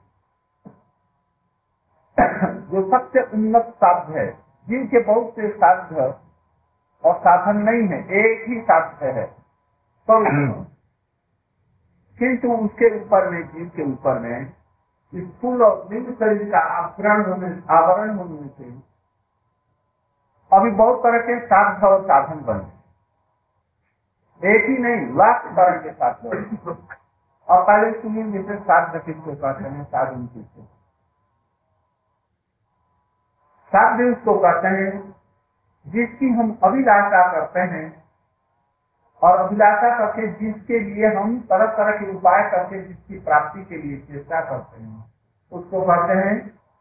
जो सबसे उन्नत साध्य है, जिनके बहुत से साध्य और साधन नहीं है, एक ही साध्य है तो, किंतु उसके ऊपर में, जीव के ऊपर में स्थूल और लिंग शरीर का आवरण होने आवरण होने से अभी बहुत तरह के साध्य और साधन बने, एक ही नहीं लाख तरह के साध्य। और पहले सुनिए जैसे साध्य किसको कहते हैं, साधन किसको, साध्य उसको कहते हैं जिसकी हम अभिलाषा करते हैं और अभिलाषा करके जिसके लिए हम तरह तरह के उपाय करके जिसकी प्राप्ति के लिए चेष्टा करते हैं, उसको कहते हैं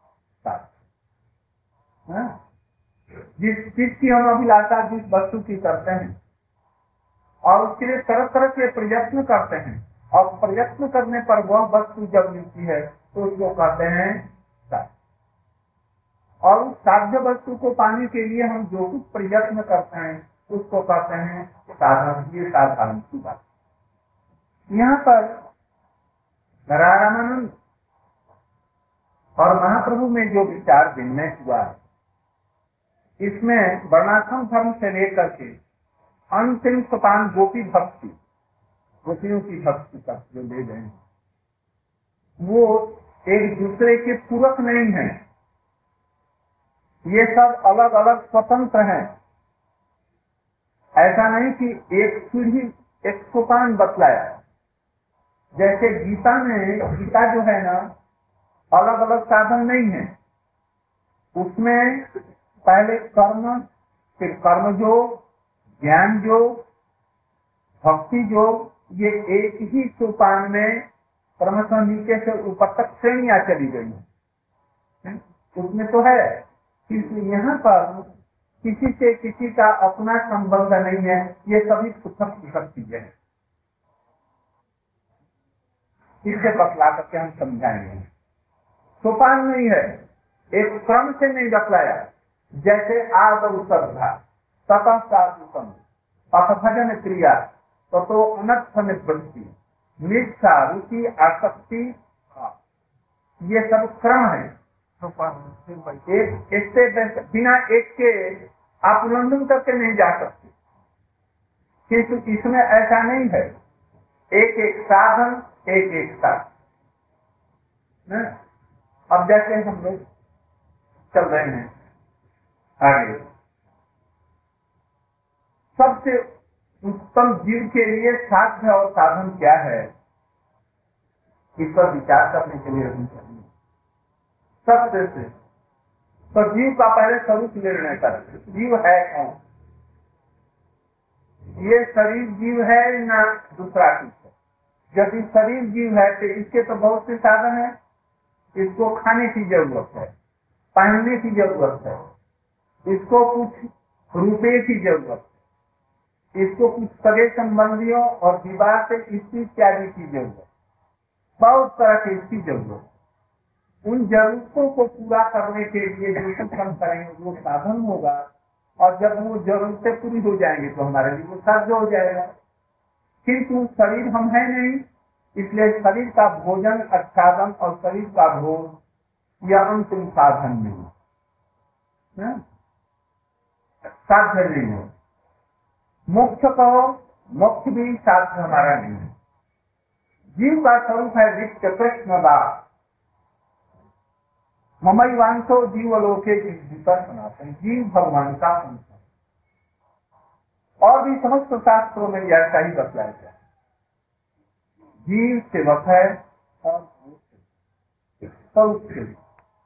साध्य। जिस जिसकी हम अभिलाषा जिस वस्तु की करते हैं और उसके लिए तरह तरह के प्रयत्न करते हैं और प्रयत्न करने पर वह वस्तु जब मिलती है तो उसको कहते हैं साध्य। और उस साध्य वस्तु को पाने के लिए हम जो कुछ प्रयत्न करते हैं उसको कहते हैं साधन। ये साधारण की बात। यहाँ पर रामानंद और महाप्रभु में जो विचार विनिमय हुआ है, इसमें वर्णाश्रम धर्म से लेकर के अंतिम सोपान गोपी भक्ति, गोपियों की भक्ति तक जो ले गए हैं, वो एक दूसरे के पूरक नहीं है। ये सब अलग अलग स्वतंत्र हैं। ऐसा नहीं कि एक सीढ़ी एक सोपान बतलाया। जैसे गीता में, गीता जो है ना, अलग अलग साधन नहीं है। उसमें पहले कर्म, फिर कर्म योग, ज्ञान योग, भक्ति योग, ये एक ही सोपान में क्रमशः नीचे से ऊपर तक श्रेणियां चली गई हैं। उसमें तो है, किंतु यहाँ पर किसी से किसी का अपना संबंध नहीं है। ये सभी पृथक पृथक चीजें हैं। इसे बतला करके हम समझाएंगे। सोपान नहीं है, एक क्रम से नहीं बतलाया। जैसे आदौ श्रद्धा, ततः साधुकम, अथ भजन क्रिया, ततो अनर्थ निवृत्ति, निष्ठा, रुचि, आसक्ति, ये सब क्रम है। एक एक से बिना एक के आप उल्लंघन करके नहीं जा सकते, किंतु इसमें ऐसा नहीं है। एक एक साधन, एक एक साधन। अब जैसे हम लोग चल रहे हैं आगे, सबसे उत्तम जीव के लिए साध्य और साधन क्या है, इस पर विचार करने के लिए रहनी चाहिए। सबसे से तो जीव का पहले स्वरूप निर्णय कर, जीव है कौन, ये शरीर जीव है ना दूसरा कुछ है। यदि शरीर जीव है तो इसके तो बहुत से साधन है। इसको खाने की जरूरत है, पहनने की जरूरत है, इसको कुछ रुपये की जरूरत है, इसको कुछ सगे संबंधियों और विवाह से इसकी इत्यादि की जरूरत, बहुत तरह की इसकी जरूरत। उन जरूरतों को पूरा करने के लिए जो कुछ हम करेंगे वो साधन होगा, और जब वो जरूरतें पूरी हो जाएंगी तो हमारे लिए वो साध्य हो जाएगा। किंतु शरीर हम है नहीं, इसलिए शरीर का भोजन, आच्छादन और शरीर का भोग यह अंतिम साधन नहीं, साध्य नहीं है। मोक्ष कहो, मोक्ष भी साध्य हमारा नहीं है। जीव का स्वरूप है नित्य कृष्ण दास, ममैवांशो जीवलोके जीविता सनातन, जीव भगवान का अंश है। और भी समस्त शास्त्रों में यह ऐसा ही बतलाया गया, जीव सेवक है और स्वरूप सेवक।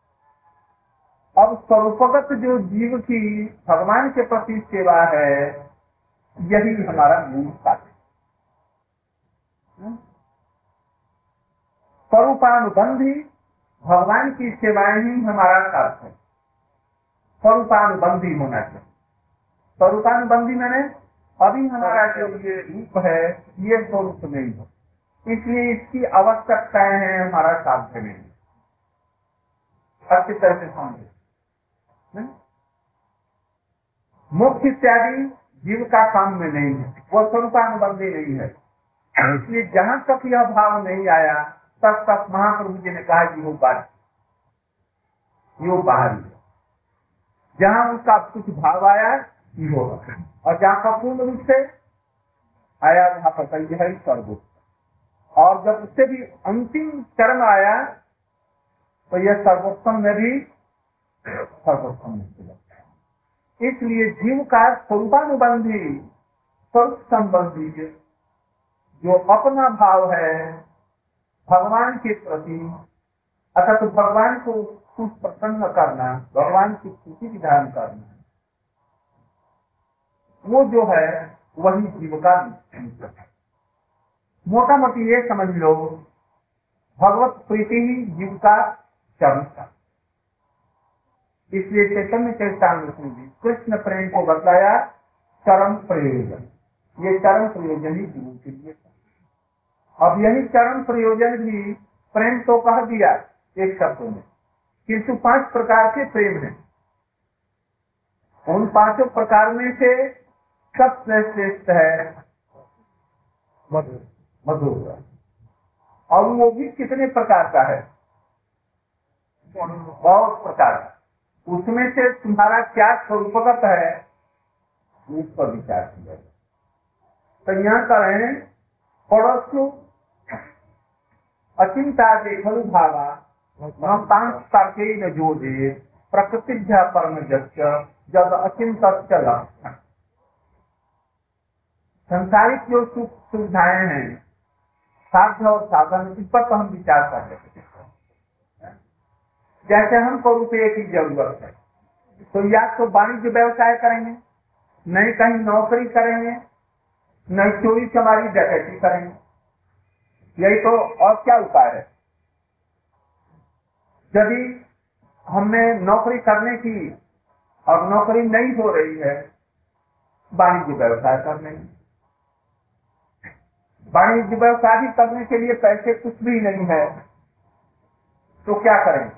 अब स्वरूपगत जो जीव की भगवान के प्रति सेवा है, यही हमारा मूल कार्य। स्वरूपानुबंधी भगवान की सेवाएं ही हमारा कार्य है। स्वरूपानुबंधी होना चाहिए। स्वरूपानुबंधी मैंने अभी हमारा जो ये रूप है, ये स्वरूप नहीं है, इसलिए इसकी आवश्यकताएं हैं, हमारा साध्य नहीं। अच्छी तरह से समझे। मोक्ष इत्यादि जीव का काम में नहीं है, वो स्वरूपानुबंधी नहीं है। इसलिए जहां तक यह भाव नहीं आया, तब तक महाप्रभु जी ने कहा कि वो बात यो बाहर है। जहां उसका कुछ भाव आया ये होगा, और जहां का पूर्ण रूप से आया वहां पर यह ही सर्वोत्तम। और जब उससे भी अंतिम चरण आया तो यह सर्वोत्तम में भी सर्वोत्तम नहीं। इसलिए जीव का स्वरूपानुबंधी, स्वरूप संबंधी जो अपना भाव है भगवान के प्रति, अर्थात तो भगवान को खुश प्रसन्न करना, भगवान की खुशी विधान करना, वो जो है वही जीव का है। मोटा मोटी ये समझ लो, भगवत प्रीति ही जीव का चरण था। इसलिए चैतन्य चैतन्य जी कृष्ण प्रेम को बतलाया चरम प्रयोजन। ये चरम प्रयोजन ही जीवों के लिए था। अब यही चरम प्रयोजन भी प्रेम तो कह दिया एक शब्द में, किंतु पांच प्रकार के प्रेम हैं। उन पांचों प्रकार में से सबसे श्रेष्ठ है मधुर मधुर। और वो भी कितने प्रकार का है? बहुत प्रकार का। उसमें से तुम्हारा क्या स्वरूपगत है उस पर विचार किया। तो यहाँ करें पड़ोसु अचिंता देखलु भावा तांके न जोड़े प्रकृति परम जब अचिंत लक्षण। संसारिक जो सुख सुविधाएं हैं, साध्य और साधन, इस पर तो हम विचार कर रहे हैं। जैसे हमको रुपये की जरूरत है तो या तो वाणिज्य व्यवसाय करेंगे, नहीं कहीं नौकरी करेंगे, नहीं चोरी चमारी डकैती करेंगे। यही तो, और क्या उपाय है? यदि हमने नौकरी करने की और नौकरी नहीं हो रही है, वाणिज्य व्यवसाय कर लेंगे। वाणिज्य व्यवसाय भी करने के लिए पैसे कुछ भी नहीं है तो क्या करेंगे?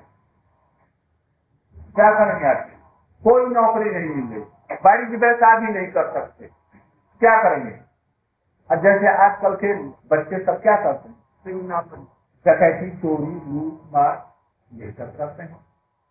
क्या करेंगे? आप कोई नौकरी नहीं मिल रही, वाणिज्य व्यवसाय भी नहीं कर सकते, क्या करेंगे? और जैसे आजकल के बच्चे सब क्या करते हैं? डकैती, चोरी, लूट मार, ये सब करते हैं।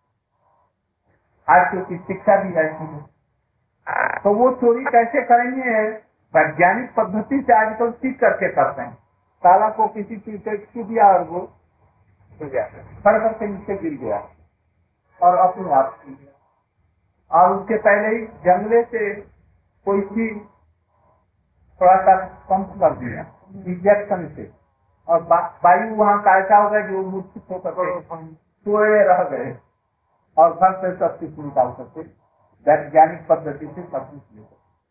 आजकल की शिक्षा भी ऐसी है। तो वो चोरी कैसे करेंगे? वैज्ञानिक पद्धति से आजकल सीख करके करते हैं। ताला को किसी चीज से छू दिया और वो सड़क के नीचे गिर गया और अपने आप छू गया। और उसके पहले ही जंगले से कोई चीज थोड़ा सा पंप कर दिया इंजेक्शन से, और वायु वहाँ का ऐसा हो गया जो मूर्छित होकर सोए रह गए और घर से सब कुछ निकाल सकते वैज्ञानिक पद्धति से सब कुछ ले।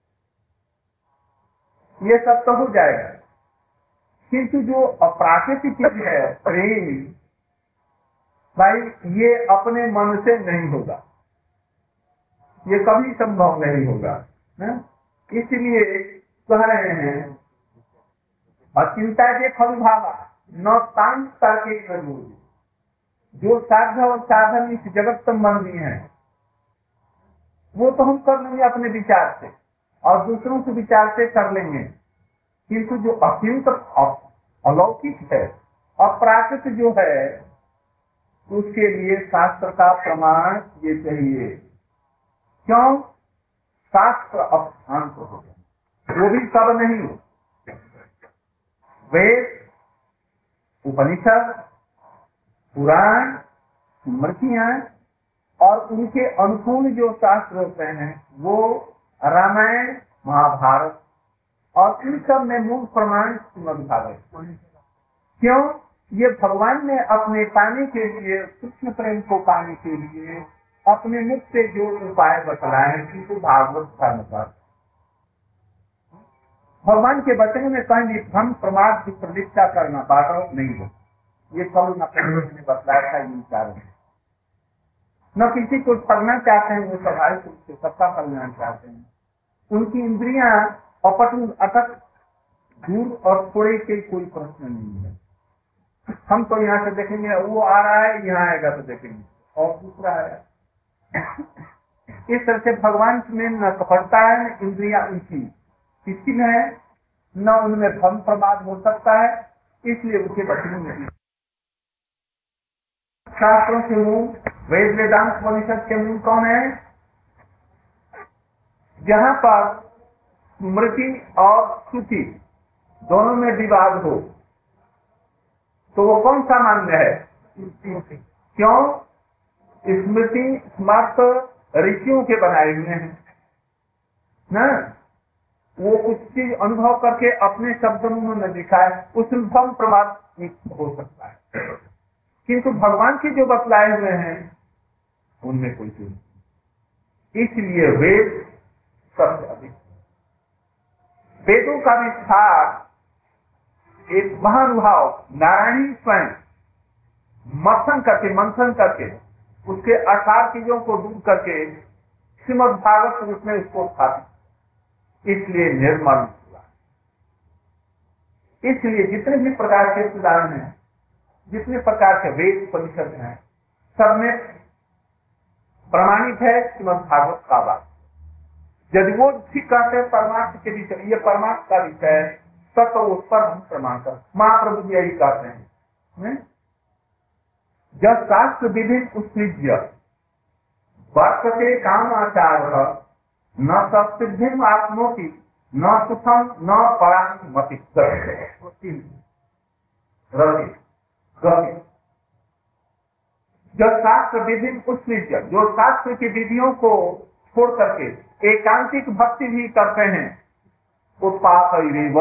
ये सब तो हो जाएगा, किंतु जो अप्राकृतिक चीज है प्रेम, भाई ये अपने मन से नहीं होगा, ये कभी संभव नहीं होगा। इसलिए कह रहे हैं अचिंता के फल भावा न तांग करके जो साध्य और साधन इस जगत संबंधी है वो तो हम कर लेंगे अपने विचार से और दूसरों के विचार से कर लेंगे, किंतु जो अचिंत अलौकिक है, अप्राकृत जो है, उसके लिए शास्त्र का प्रमाण ये चाहिए। क्यों? शास्त्र अशांत हो गए, वो भी सब नहीं। वेद, उपनिषद, पुराण, स्मृतियां और उनके अनुकूल जो शास्त्र होते हैं वो रामायण महाभारत और इन सब में मूल प्रमाण श्रीमद् भागवत। क्यों? ये भगवान ने अपने पाने के लिए, कृष्ण प्रेम को पाने के लिए अपने मुख से जो उपाय बतलाए हैं किंतु भागवत धर्म पर भगवान के वचन में कहीं भी भ्रम प्रमाद की प्रतीक्षा करना भागवत नहीं हो। ये सब ने बतलाया था इन कारण न किसी को पढ़ना चाहते हैं, वो स्वाभाविक रूप से सबका कल्याण चाहते हैं। उनकी इंद्रियां अपटन अटक दूर और थोड़े के कोई प्रश्न नहीं है। हम तो यहाँ से देखेंगे वो आ रहा है, यहाँ आएगा तो देखेंगे और दूसरा है। इस तरह से भगवान में न कपटता है न इंद्रियां उनकी किसी में है, न उनमें भ्रम प्रमाद हो सकता है, इसलिए उनके वचन में शास्त्रों के मूल वेद वेदांत उपनिषद के मूल कौन है? जहाँ पर स्मृति और श्रुति दोनों में विवाद हो तो वो कौन सा मान्य है? क्यों? स्मृति स्मार्त ऋषियों के बनाए हुए हैं ना, वो कुछ चीज अनुभव करके अपने शब्दों में दिखाए, उसमें भ्रम प्रमाद हो सकता है, किंतु भगवान के जो बतलाए हुए हैं उनमें कोई चीज नहीं। इसलिए वेद सबसे अधिक, वेदों का विस्तार एक महानुभाव नारायणी स्वयं मंथन करके मंथन करके उसके अठारह चीजों को दूर करके श्रीमद् भागवत रूप में उसको स्थापित, इसलिए निर्मल हुआ। इसलिए जितने भी प्रकार के पुराण हैं, जितने प्रकार के वेद उपनिषद हैं, सब में प्रमाणित है श्रीमद् भागवत का बात। यदि वो ठीक कहते हैं परमार्थ के विषय, ये परमार्थ का विषय है, तब तो उस पर हम प्रमाण कर महाप्रभु जी यही कहते हैं, जब शास्त्र विभिन्न उत्सृज्य वर्तते कामाचार न सत्सिद्धिम आत्मोति न सुखम न परामति जब शास्त्र विभिन्न उत्सृज्य, जो शास्त्र की विधियों को छोड़ करके एकांतिक भक्ति भी करते हैं, उत्पात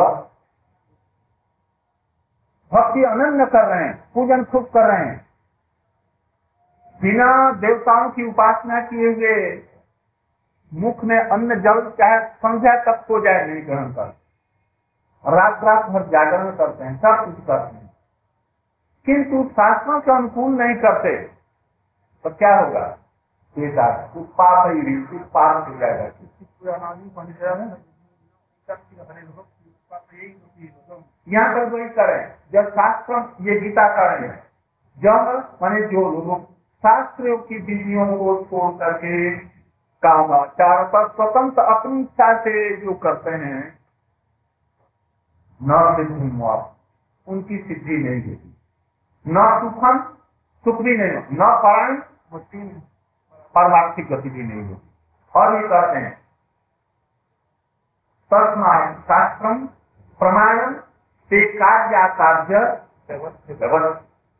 भक्ति अनन्य कर रहे हैं, पूजन खूब कर रहे हैं, बिना देवताओं की उपासना किए हुए मुख में अन्न जल चाहे संध्या तक हो जाए नहीं ग्रहण कर, रात रात भर जागरण करते हैं, सब कुछ करते हैं, किंतु शास्त्रों के अनुकूल नहीं करते तो क्या होगा? उत्पात ही उत्पाद हो जाएगा। यहाँ पर वही करें, जब शास्त्र ये गीता करें, जब माने जो लोग शास्त्रों की विधियों को छोड़ करके कामाचार पर स्वतंत्र अपनी इच्छा से जो करते हैं, न सिद्धि उनकी सिद्धि नहीं होती, न सुखम सुख भी नहीं होती, न परायण परमार्थिक गति भी नहीं होती। और ये कहते हैं तस्मात् शास्त्रम प्रमाणम ते कार्य कार्य व्यवस्था।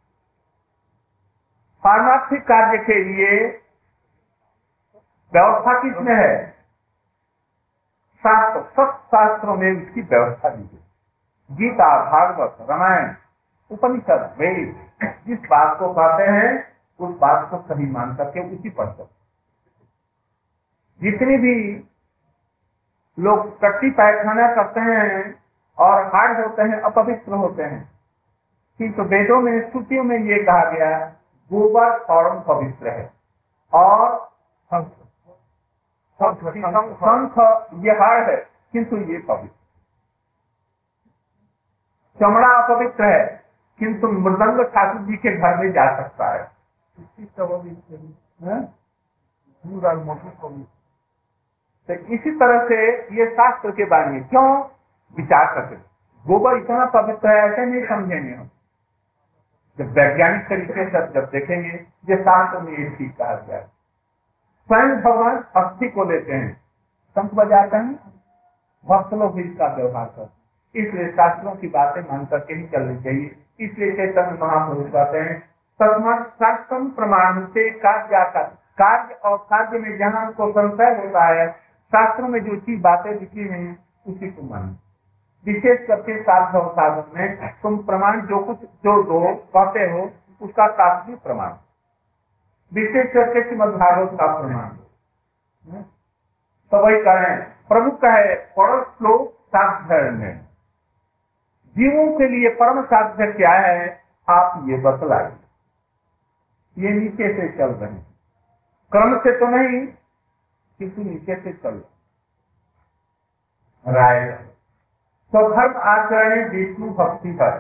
पारमार्थिक कार्य के लिए व्यवस्था किसमें है? शास्त्र, सब शास्त्रों में उसकी व्यवस्था दी गई। गीता, भागवत, रामायण, उपनिषद, वेद जिस बात को कहते हैं उस बात को सही मान करके उसी पर चलते। जितने भी लोग कट्टी पायखाना करते हैं और हार्ड होते हैं, अपवित्र होते हैं, किंतु वेदों में श्रुतियों में ये कहा गया गोबर परम पवित्र है और शंख ये हार्ड है किंतु ये पवित्र। चमड़ा अपवित्र है किंतु मृदंग ठाकुर जी के घर में जा सकता है। तो इसी तरह से ये शास्त्र के बारे में क्यों विचार करते? गोबर इतना पवित्र है ऐसे नहीं समझेंगे हम। जब वैज्ञानिक तरीके से जब देखेंगे ये शास्त्र में ये ठीक कहा गया है। स्वयं भगवान अस्थि को लेते हैं, शंख बजाते हैं, भक्त लोग भी इसका व्यवहार करते हैं। इसलिए शास्त्रों की बातें मान करके ही चलनी चाहिए। इसलिए चैतन्य महाप्रभु कहते हैं तस्मात् शास्त्रम प्रमाण से कार्य कार्य और कार्य में जहाँ हमको संशय होता है, शास्त्रों में जो चीज बातें लिखी हैं उसी को मानो। विशेष करके साध्य और साधन में तुम प्रमाण जो कुछ जो दो कहते हो उसका शास्त्रीय प्रमाण, विशेष करके श्रीमद् भागवत का प्रमाण। तो वही कहें प्रमुख है परम श्लोक साध्य में। जीवों के लिए परम साध्य क्या है आप ये बतलाइए। ये नीचे से चल रहे हैं, क्रम से तो नहीं किसी नीचे से चल राय। स्वधर्म आचरण विष्णु भक्ति है।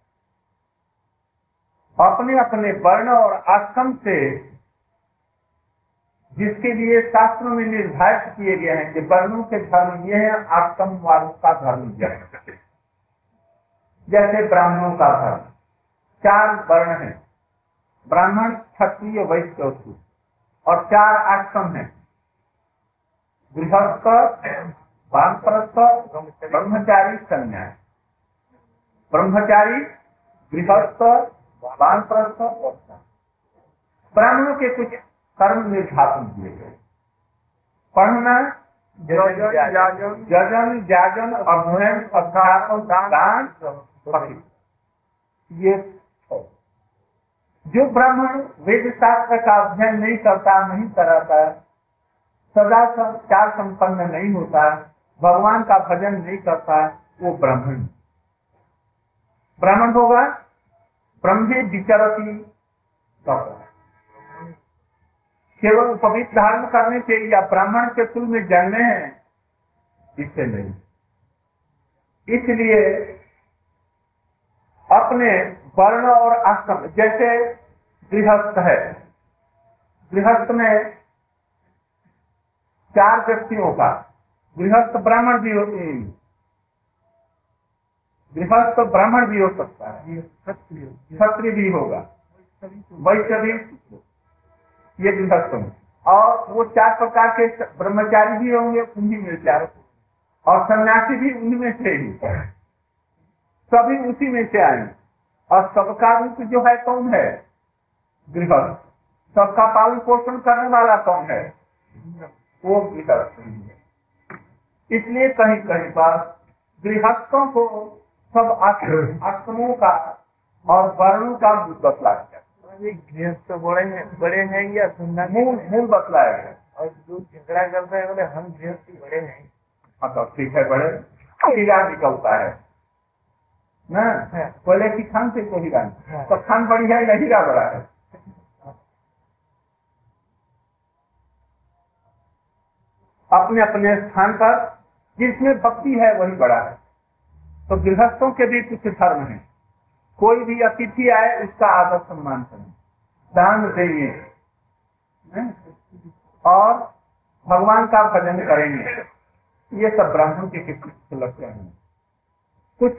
अपने अपने वर्ण और आश्रम से जिसके लिए शास्त्रों में निर्धारित किए गए हैं कि वर्णों के धर्म ये है, आश्रम वालों का धर्म यह है। जैसे ब्राह्मणों का धर्म चार वर्ण है, ब्राह्मण क्षत्रिय वैश्य और चार आश्रम है, गृहस्थ वानप्रस्थ ब्रह्मचारी सन्यासी। ब्रह्मचारी गृहस्थ वानप्रस्थ। ब्राह्मणों के कुछ कर्म निर्धारण किए गए, पढ़ना, जजन जाजन अध्ययन अध्यापन दान पठित। ये जो ब्राह्मण वेद शास्त्र का अध्ययन नहीं करता, नहीं कराता, सदा चार संपन्न नहीं होता, भगवान का भजन नहीं करता, वो ब्राह्मण ब्राह्मण होगा। ब्रह्मे विचरती केवल पवित्र धारण करने से या ब्राह्मण के कुल में जन्मे हैं इससे नहीं। इसलिए अपने वर्ण और आश्रम, जैसे गृहस्थ है, गृहस्थ में चार व्यक्तियों का, गृहस्थ ब्राह्मण भी होते हैं, गृहस्थ ब्राह्मण भी हो सकता है, क्षत्रिय भी होगा, वैश्य भी, ये गृहस्थ में। और वो चार प्रकार के ब्रह्मचारी भी होंगे उन्हीं में चार, और सन्यासी भी उन्हीं में से ही, सभी उसी में से आए। और सबका रूप जो है कौन है? गृहस्थ। सबका पालन पोषण करने वाला कौन है? वो गृहस्थ है। इसलिए कहीं कहीं पर गृहस्थों को सब आश्रमों का और वर्णों का मूल बतलाया गया। गृहस्थ बड़े हैं बड़े हैं या मूल मूल बतलाया गया। और जो झगड़ा करते हैं बोले हम गृहस्थी बड़े हैं। हाँ तो ठीक है, बड़े हीरा निकलता है ना, बोले कि खान से तो हीरा, तो खान बड़ी है या हीरा बड़ा है? अपने अपने स्थान पर जिसमें भक्ति है वही बड़ा है। तो गृहस्थों के भी कुछ धर्म है। कोई भी अतिथि आए उसका आदर सम्मान करें, दान देंगे और भगवान का भजन करेंगे। ये सब ब्राह्मण के कुछ लक्षण हैं। कुछ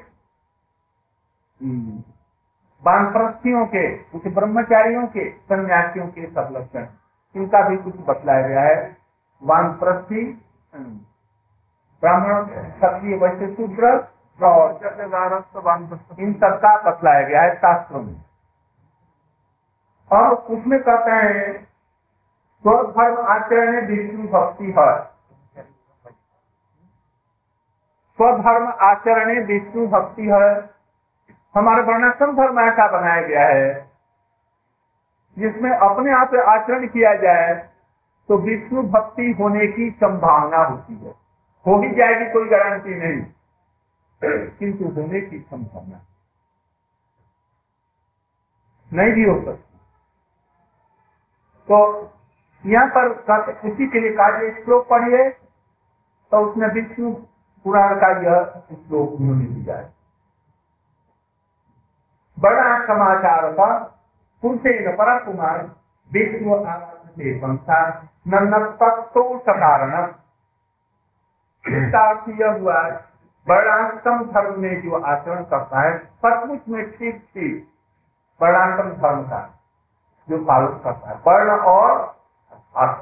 वानप्रस्थियों के, कुछ ब्रह्मचारियों के, सन्यासियों के सब लक्षण, इनका भी कुछ बतलाया गया है। वानप्रस्थी ब्राह्मण, क्षत्रिय, वैश्य, शूद्र और इन सबका बतलाया गया है शास्त्रों में। और उसमें कहते हैं स्वधर्म आचरण विष्णु भक्ति है। स्वधर्म आचरण विष्णु भक्ति है। हमारे वर्णाश्रम धर्म ऐसा बनाया गया है जिसमें अपने आप आचरण किया जाए तो विष्णु भक्ति होने की संभावना होती है। हो ही जाएगी कोई गारंटी नहीं, किंतु होने की संभावना नहीं भी हो सकती। तो यहाँ पर उसी के लिए कार्य श्लोक पढ़िए तो उसमें विष्णु पुराण का यह श्लोक उन्होंने दिया है। बड़ा समाचार था पुरुषेण पर कुमार विष्णु आराधते संसार नन्नत्तो सकारण। इसका अर्थ यह हुआ वर्णाश्रम धर्म में जो आचरण करता है सचमुच में ठीक ठीक वर्णाश्रम धर्म का जो पालन करता है, वर्ण और आश्रम,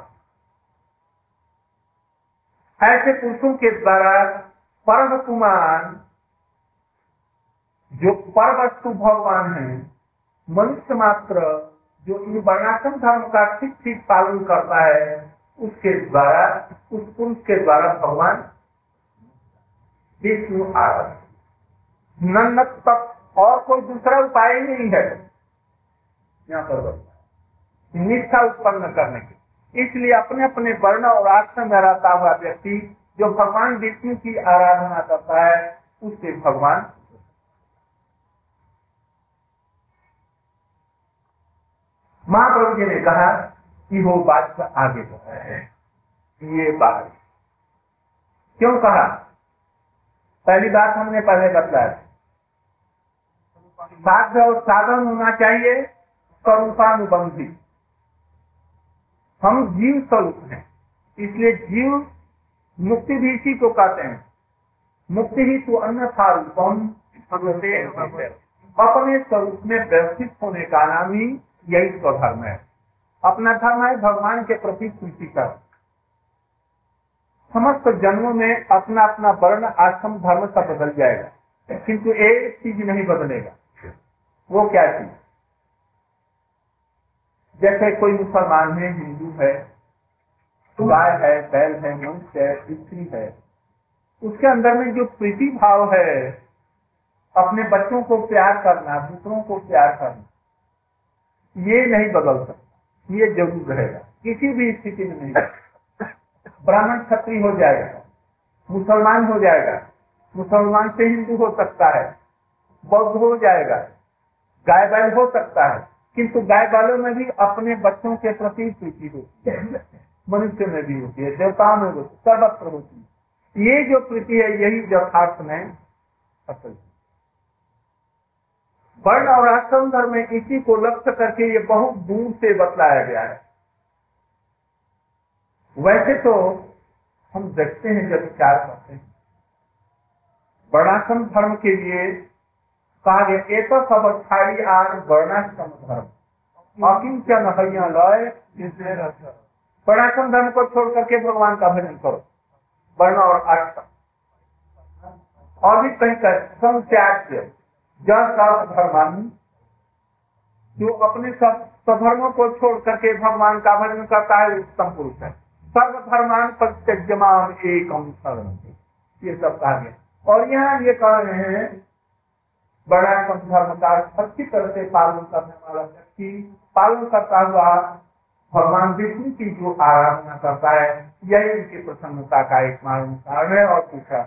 ऐसे पुरुषों के द्वारा परम कुमार जो परवस्तु भगवान है, मनुष्य मात्र जो इन वर्णाश्रम धर्म का ठीक ठीक पालन करता है, उसके द्वारा, उस पुरुष के द्वारा भगवान विष्णु आराधन। नन्न तक और कोई दूसरा उपाय नहीं है यहाँ पर निष्ठा उत्पन्न करने की। इसलिए अपने अपने वर्ण और आश्रम में रहता हुआ व्यक्ति जो भगवान विष्णु की आराधना करता है, उससे भगवान महाप्रभु जी ने कहा कि वो बात आगे बढ़ा है। ये बात क्यों कहा? पहली बात हमने पहले बतलाया, साध्य और साधन होना चाहिए स्वरूपानुबंधी। हम जीव स्वरूप हैं, इसलिए जीव मुक्ति भी इसी को कहते हैं। मुक्ति ही तो अन्यथा रूपम अपने स्वरूप में व्यवस्थित होने का नाम ही यही स्वधर्म है। अपना धर्म है भगवान के प्रति प्रीति कर। समस्त जन्मों में अपना अपना वर्ण आश्रम धर्म सब बदल जाएगा, किंतु एक चीज नहीं बदलेगा। वो क्या चीज? जैसे कोई मुसलमान है, हिंदू है, गाय है, बैल है, मनुष्य है, स्त्री है, उसके अंदर में जो प्रीति भाव है, अपने बच्चों को प्यार करना, दूसरों को प्यार करना, ये नहीं बदल सकता। ये जरूर रहेगा, किसी भी स्थिति में नहीं। ब्राह्मण क्षत्रिय हो जाएगा, मुसलमान हो जाएगा, मुसलमान से हिंदू हो सकता है, बौद्ध हो जाएगा, गाय बैल हो सकता है, किंतु गाय बैलों में भी अपने बच्चों के प्रति प्रीति होती है, मनुष्य में भी होती है, देवताओं में होती है, सर्वत्र होती है। ये जो प्रीति है यही यथार्थ में असल वर्ण और आश्रम धर्म में इसी को लक्ष्य करके ये बहुत दूर से बतलाया गया है। वैसे तो हम देखते हैं, जब विचार करते हैं, वर्णाश्रम धर्म के लिए कहा गया एक सब अस्थायी आर वर्णाश्रम धर्म अकिंचन हैया लय। वर्णाश्रम धर्म को छोड़ करके भगवान का भजन करो, वर्ण और आश्रम। और भी कहीं कर संत्याज्य धर्मान, जो अपने सब स्वधर्मों को छोड़ करके भगवान का भजन करता है, उत्तम पुरुष है। सर्वधर्मान परित्यज्यमाम एकम शरणं, ये सब कहा गया। और यहाँ ये कह रहे हैं वर्णाश्रम धर्म का अच्छी तरह से पालन करने वाला व्यक्ति, पालन करता हुआ भगवान विष्णु की जो आराधना करता है, यही उनकी प्रसन्नता का एक मालूम कारण है। और पूछा,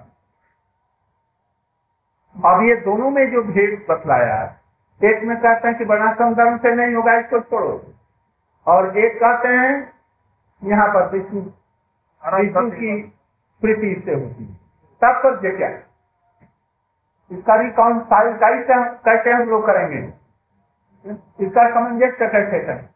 अब ये दोनों में जो भेद बतलाया, एक में कहते हैं कि वर्णाश्रम धर्म से नहीं होगा, इसको छोड़ो, और एक कहते हैं यहाँ पर विष्णु विष्णु की प्रीति से होती है। तात्पर्य क्या? इसका रिकॉन्साइल कैसे हम लोग करेंगे, इसका सामंजस्य कैसे करें?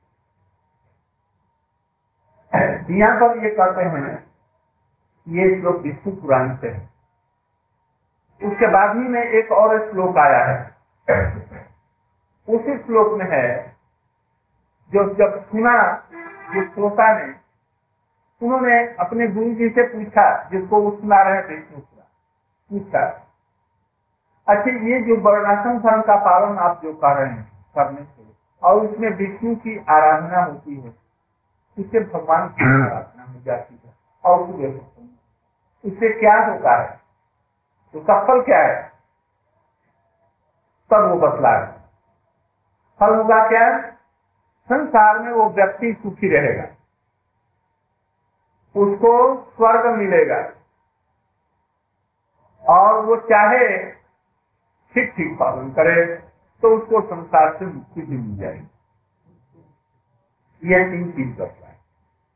यहाँ पर ये कहते हैं, ये श्लोक विष्णु पुराण से है। उसके बाद ही में एक और श्लोक आया है, उसी श्लोक में है, जो जब सुना, जिस श्रोता ने, उन्होंने अपने गुरु जी से पूछा, जिसको वो सुना रहे थे, पूछा, अच्छा ये जो वर्णाश्रम धर्म का पालन आप जो कर रहे हैं करने से, और उसमें विष्णु की आराधना होती है, इससे भगवान की आराधना हो जाती है, और इससे क्या होता है, उसका फल क्या है? तब वो बतला है। फल होगा क्या? संसार में वो व्यक्ति सुखी रहेगा, उसको स्वर्ग मिलेगा, और वो चाहे ठीक ठीक पालन करे तो उसको संसार से मुक्ति भी मिल जाएगी। यह तीन चीज करता है,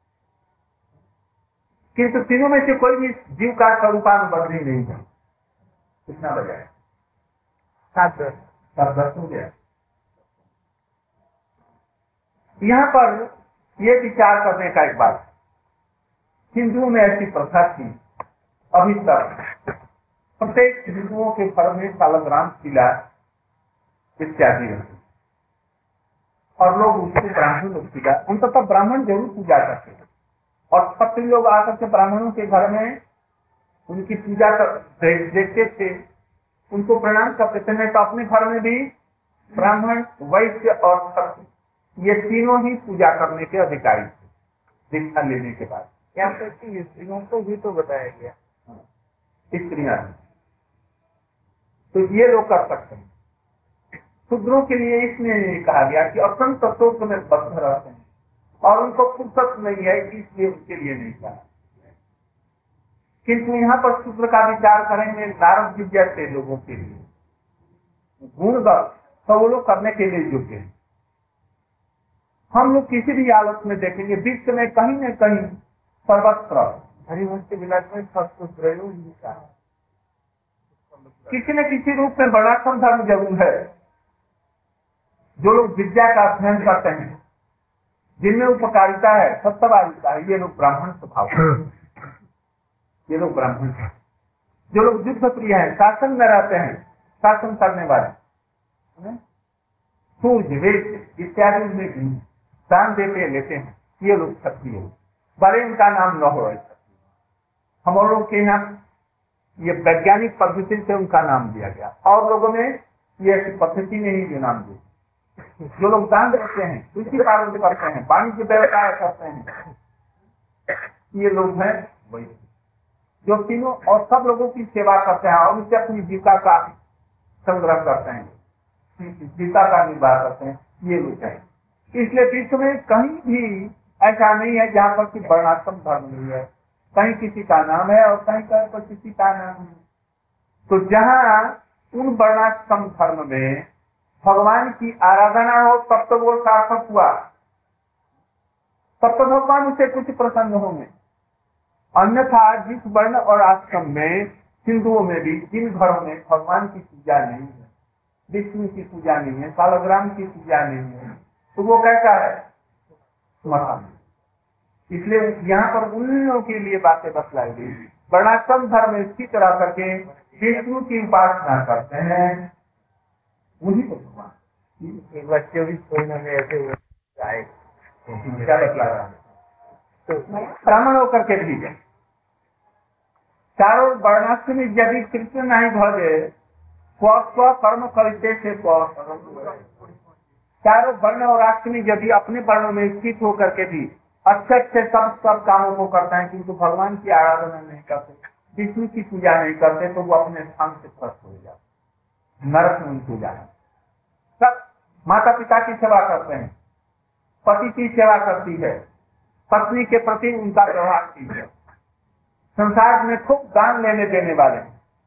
किंतु तीनों में से कोई भी जीव का स्वरूपानुबंधी नहीं है। कितना बजाय? सात दस सात दस हो गया। यहाँ पर ये विचार करने का एक बात, हिंदुओं में ऐसी प्रथा थी, अभी तक प्रत्येक हिंदुओं के घर में सालग्राम शिला इत्यादि रहती, और लोग उसको ब्राह्मण लोग पूजा, अंततः ब्राह्मण जरूर पूजा करते हैं, और क्षत्रिय लोग आकर के ब्राह्मणों के घर में उनकी पूजा कर देखते थे, उनको प्रणाम करते थे। मैं तो अपने घर में भी ब्राह्मण, वैश्य और क्षत्रिय ये तीनों ही पूजा करने के अधिकारी थे दीक्षा लेने के बाद। यहाँ तक कि स्त्रियों को भी तो बताया गया, स्त्रियां तो ये लोग कर सकते हैं। शूद्रों के लिए इसमें कहा गया कि असंत तत्व में बद्ध रहते हैं और उनको फुर्सत नहीं है, इसलिए उनके लिए नहीं कहा। किंतु यहाँ पर शूद्र का विचार करेंगे नारद जी जैसे लोगों के लिए गुणगत तो वो लोग करने के लिए योग्य है। हम लोग किसी भी हालत में देखेंगे विश्व में कहीं न कहीं सर्वत्र हरिवंश के विलास में शूद्र किसी न किसी रूप में वर्णाश्रम धर्म जरूर है। जो लोग विद्या का अध्ययन करते हैं, जिनमें उपकारिता है, सत्यवादिता है, ये लोग ब्राह्मण स्वभाव, ये लोग ब्राह्मण हैं। जो लोग युद्ध प्रिय हैं, शासन में रहते हैं, शासन करने वाले, सूर्य वेद इत्यादि में दान देते लेते हैं, ये लोग क्षत्रिय। बड़े इनका नाम न हो, हम लोगों के यहाँ ये वैज्ञानिक पद्धति से उनका नाम दिया गया, और लोगों में ये ऐसी पद्धति नहीं जो नाम दिया। जो लोग दान देते हैं, कृषि पालन करते हैं, वाणिज्य व्यवसाय करते हैं, ये लोग हैं वही जो तीनों और सब लोगों की सेवा करते हैं और उससे अपनी जीविका का संग्रह करते हैं, जीविका का निर्वाह करते हैं, ये लोग हैं। इसलिए विश्व में कहीं भी ऐसा नहीं है जहाँ पर कि वर्णाश्रम धर्म नहीं है। कहीं किसी का नाम है और कहीं कहीं पर किसी का नाम है। तो जहाँ उन वर्णाश्रम धर्म में भगवान की आराधना हो तब तो वो सार्थक हुआ, तब तो भगवान उसे कुछ प्रसन्न होंगे। अन्यथा जिस वर्ण और आश्रम में हिंदुओं में भी जिन घरों में भगवान की पूजा नहीं है, विष्णु की पूजा नहीं है, सालग्राम की पूजा नहीं है, तो वो कैसा है? स्मशान। इसलिए यहाँ पर उन लोगों के लिए बातें बतलाई गई। वर्णाश्रम धर्म स्थित रह करके विष्णु की उपासना करते हैं, उन्हीं को भगवान। एक बार चौबीस महीना में ऐसे आए क्या बतला रहा है? तो ब्राह्मण होकर के भी चारों वर्णाश्रमी यदि कृष्ण नहीं भजे स्व स्व कर्म करते से चारों वर्ण और आश्रमी यदि अपने वर्णों में स्थित होकर के भी अच्छे अच्छे सब सब कामों को करते हैं, किंतु भगवान की आराधना नहीं करते, विष्णु की पूजा नहीं करते, तो वो अपने स्थान से भ्रष्ट हो जाते, नरक में उनको जाए। सब माता पिता की सेवा करते हैं, पति की सेवा करती है, पत्नी के प्रति उनका व्यवहार की है, संसार में खूब दान लेने देने वाले।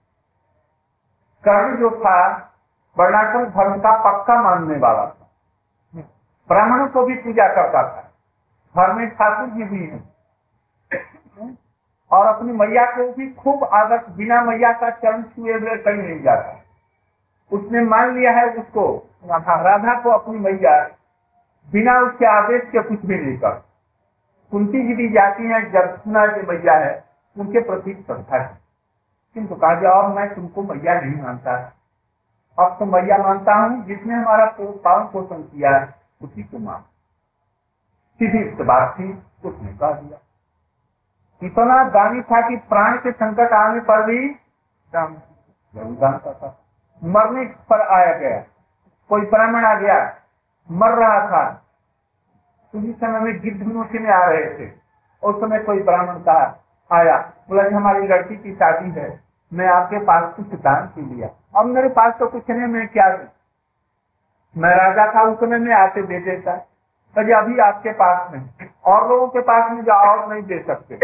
कर्ण जो था वर्णाश्रम धर्म का पक्का मानने वाला था, ब्राह्मणों को भी पूजा करता था, घर में ठाकुर जी भी हैं और अपनी मैया को भी खूब आदर, बिना मैया का चरण छुए हुए कहीं नहीं जाता। उसने मान लिया है उसको राधा को अपनी मैया, बिना उसके आदेश के कुछ भी नहीं कर। कुंती जी भी जाती हैं, जब सुना जो मैया है उनके प्रति श्रद्धा है, किंतु कहा जाए और मैं तुमको मैया नहीं मानता, अब तो मैया मानता हूँ जिसने हमारा पालन पोषण किया है उसी को मान। सीधी बात थी, उसने कह दिया। इतना दानी था कि प्राण के संकट आने पर भी दान जानता था। मरने पर आया गया, कोई ब्राह्मण आ गया, मर रहा था, उसी समय में गिद्ध नोचने आ रहे थे, उस समय कोई ब्राह्मण कहा आया, बोला हमारी लड़की की शादी है, मैं आपके पास कुछ दान के लिया। अब मेरे पास तो कुछ नहीं, मैं क्या दूं? मैं राजा था उस समय में आते दे देता, कभी अभी आपके पास नहीं, और लोगों के पास में जाओ और नहीं दे सकते।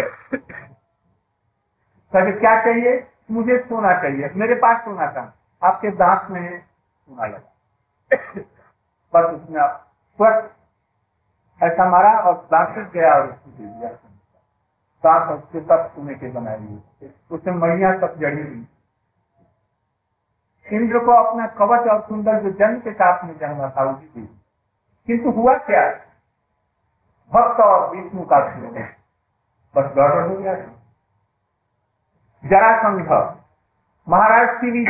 कभी क्या चाहिए? मुझे सोना चाहिए, मेरे पास सोना था, आपके दांत में सोना लगा। बस उसने स्वच्छ ऐसा मारा और दांत गया और उसको दे दिया। दांत उसके तक सोने के बनाए हुए, उसमें महिया तक जड़ी हुई। इंद्र को अपना कवच और सुंदर जो जन्म के साथ में जन्मा था उसी दी, किंतु हुआ क्या? भक्त और विष्णु का बस गड़बड़ हो गया। जरासंध महाराज की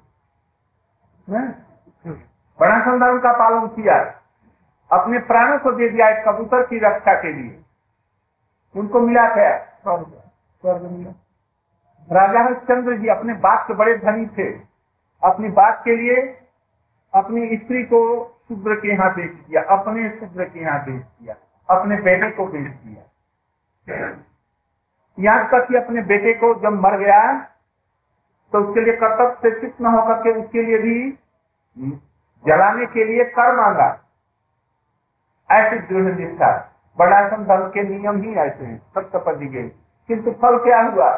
बड़ा संधर्म का पालन किया, अपने प्राणों को दे दिया एक कबूतर की रक्षा के लिए। उनको मिला क्या? स्वर्ग मिला। राजा हरिश्चंद्र जी अपने बाप के बड़े धनी थे, अपनी बात के लिए अपनी स्त्री को शूद्र के यहाँ बेच दिया, अपने शूद्र के यहाँ बेच दिया, अपने बेटे को बेच दिया। यहाँ तक कि अपने बेटे को जब मर गया तो उसके लिए कर्तव्य से चित न होकर के उसके लिए भी जलाने के लिए कर मांगा। ऐसे दृढ़ निष्ठा, वर्णाश्रम धर्म के नियम ही ऐसे हैं, सत्य पर दी गई। किंतु फल क्या हुआ?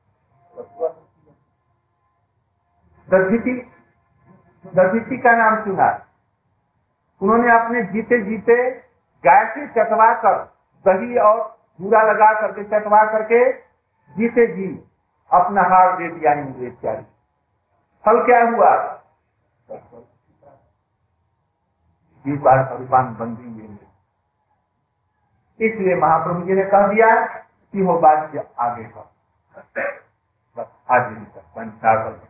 दधीचि दधीचि का नाम सुना। उन्होंने अपने जीते जीते गाय से चटवा कर, दही और बूरा लगा करके चटवा करके जीते जी अपना हार दे दिया इंद्रेश्वरी। फल क्या हुआ? ये बार स्वरूपान बंदी हुए। इसलिए महाप्रभु जी ने कह दिया कि वो बात आगे का बस आज नहीं कर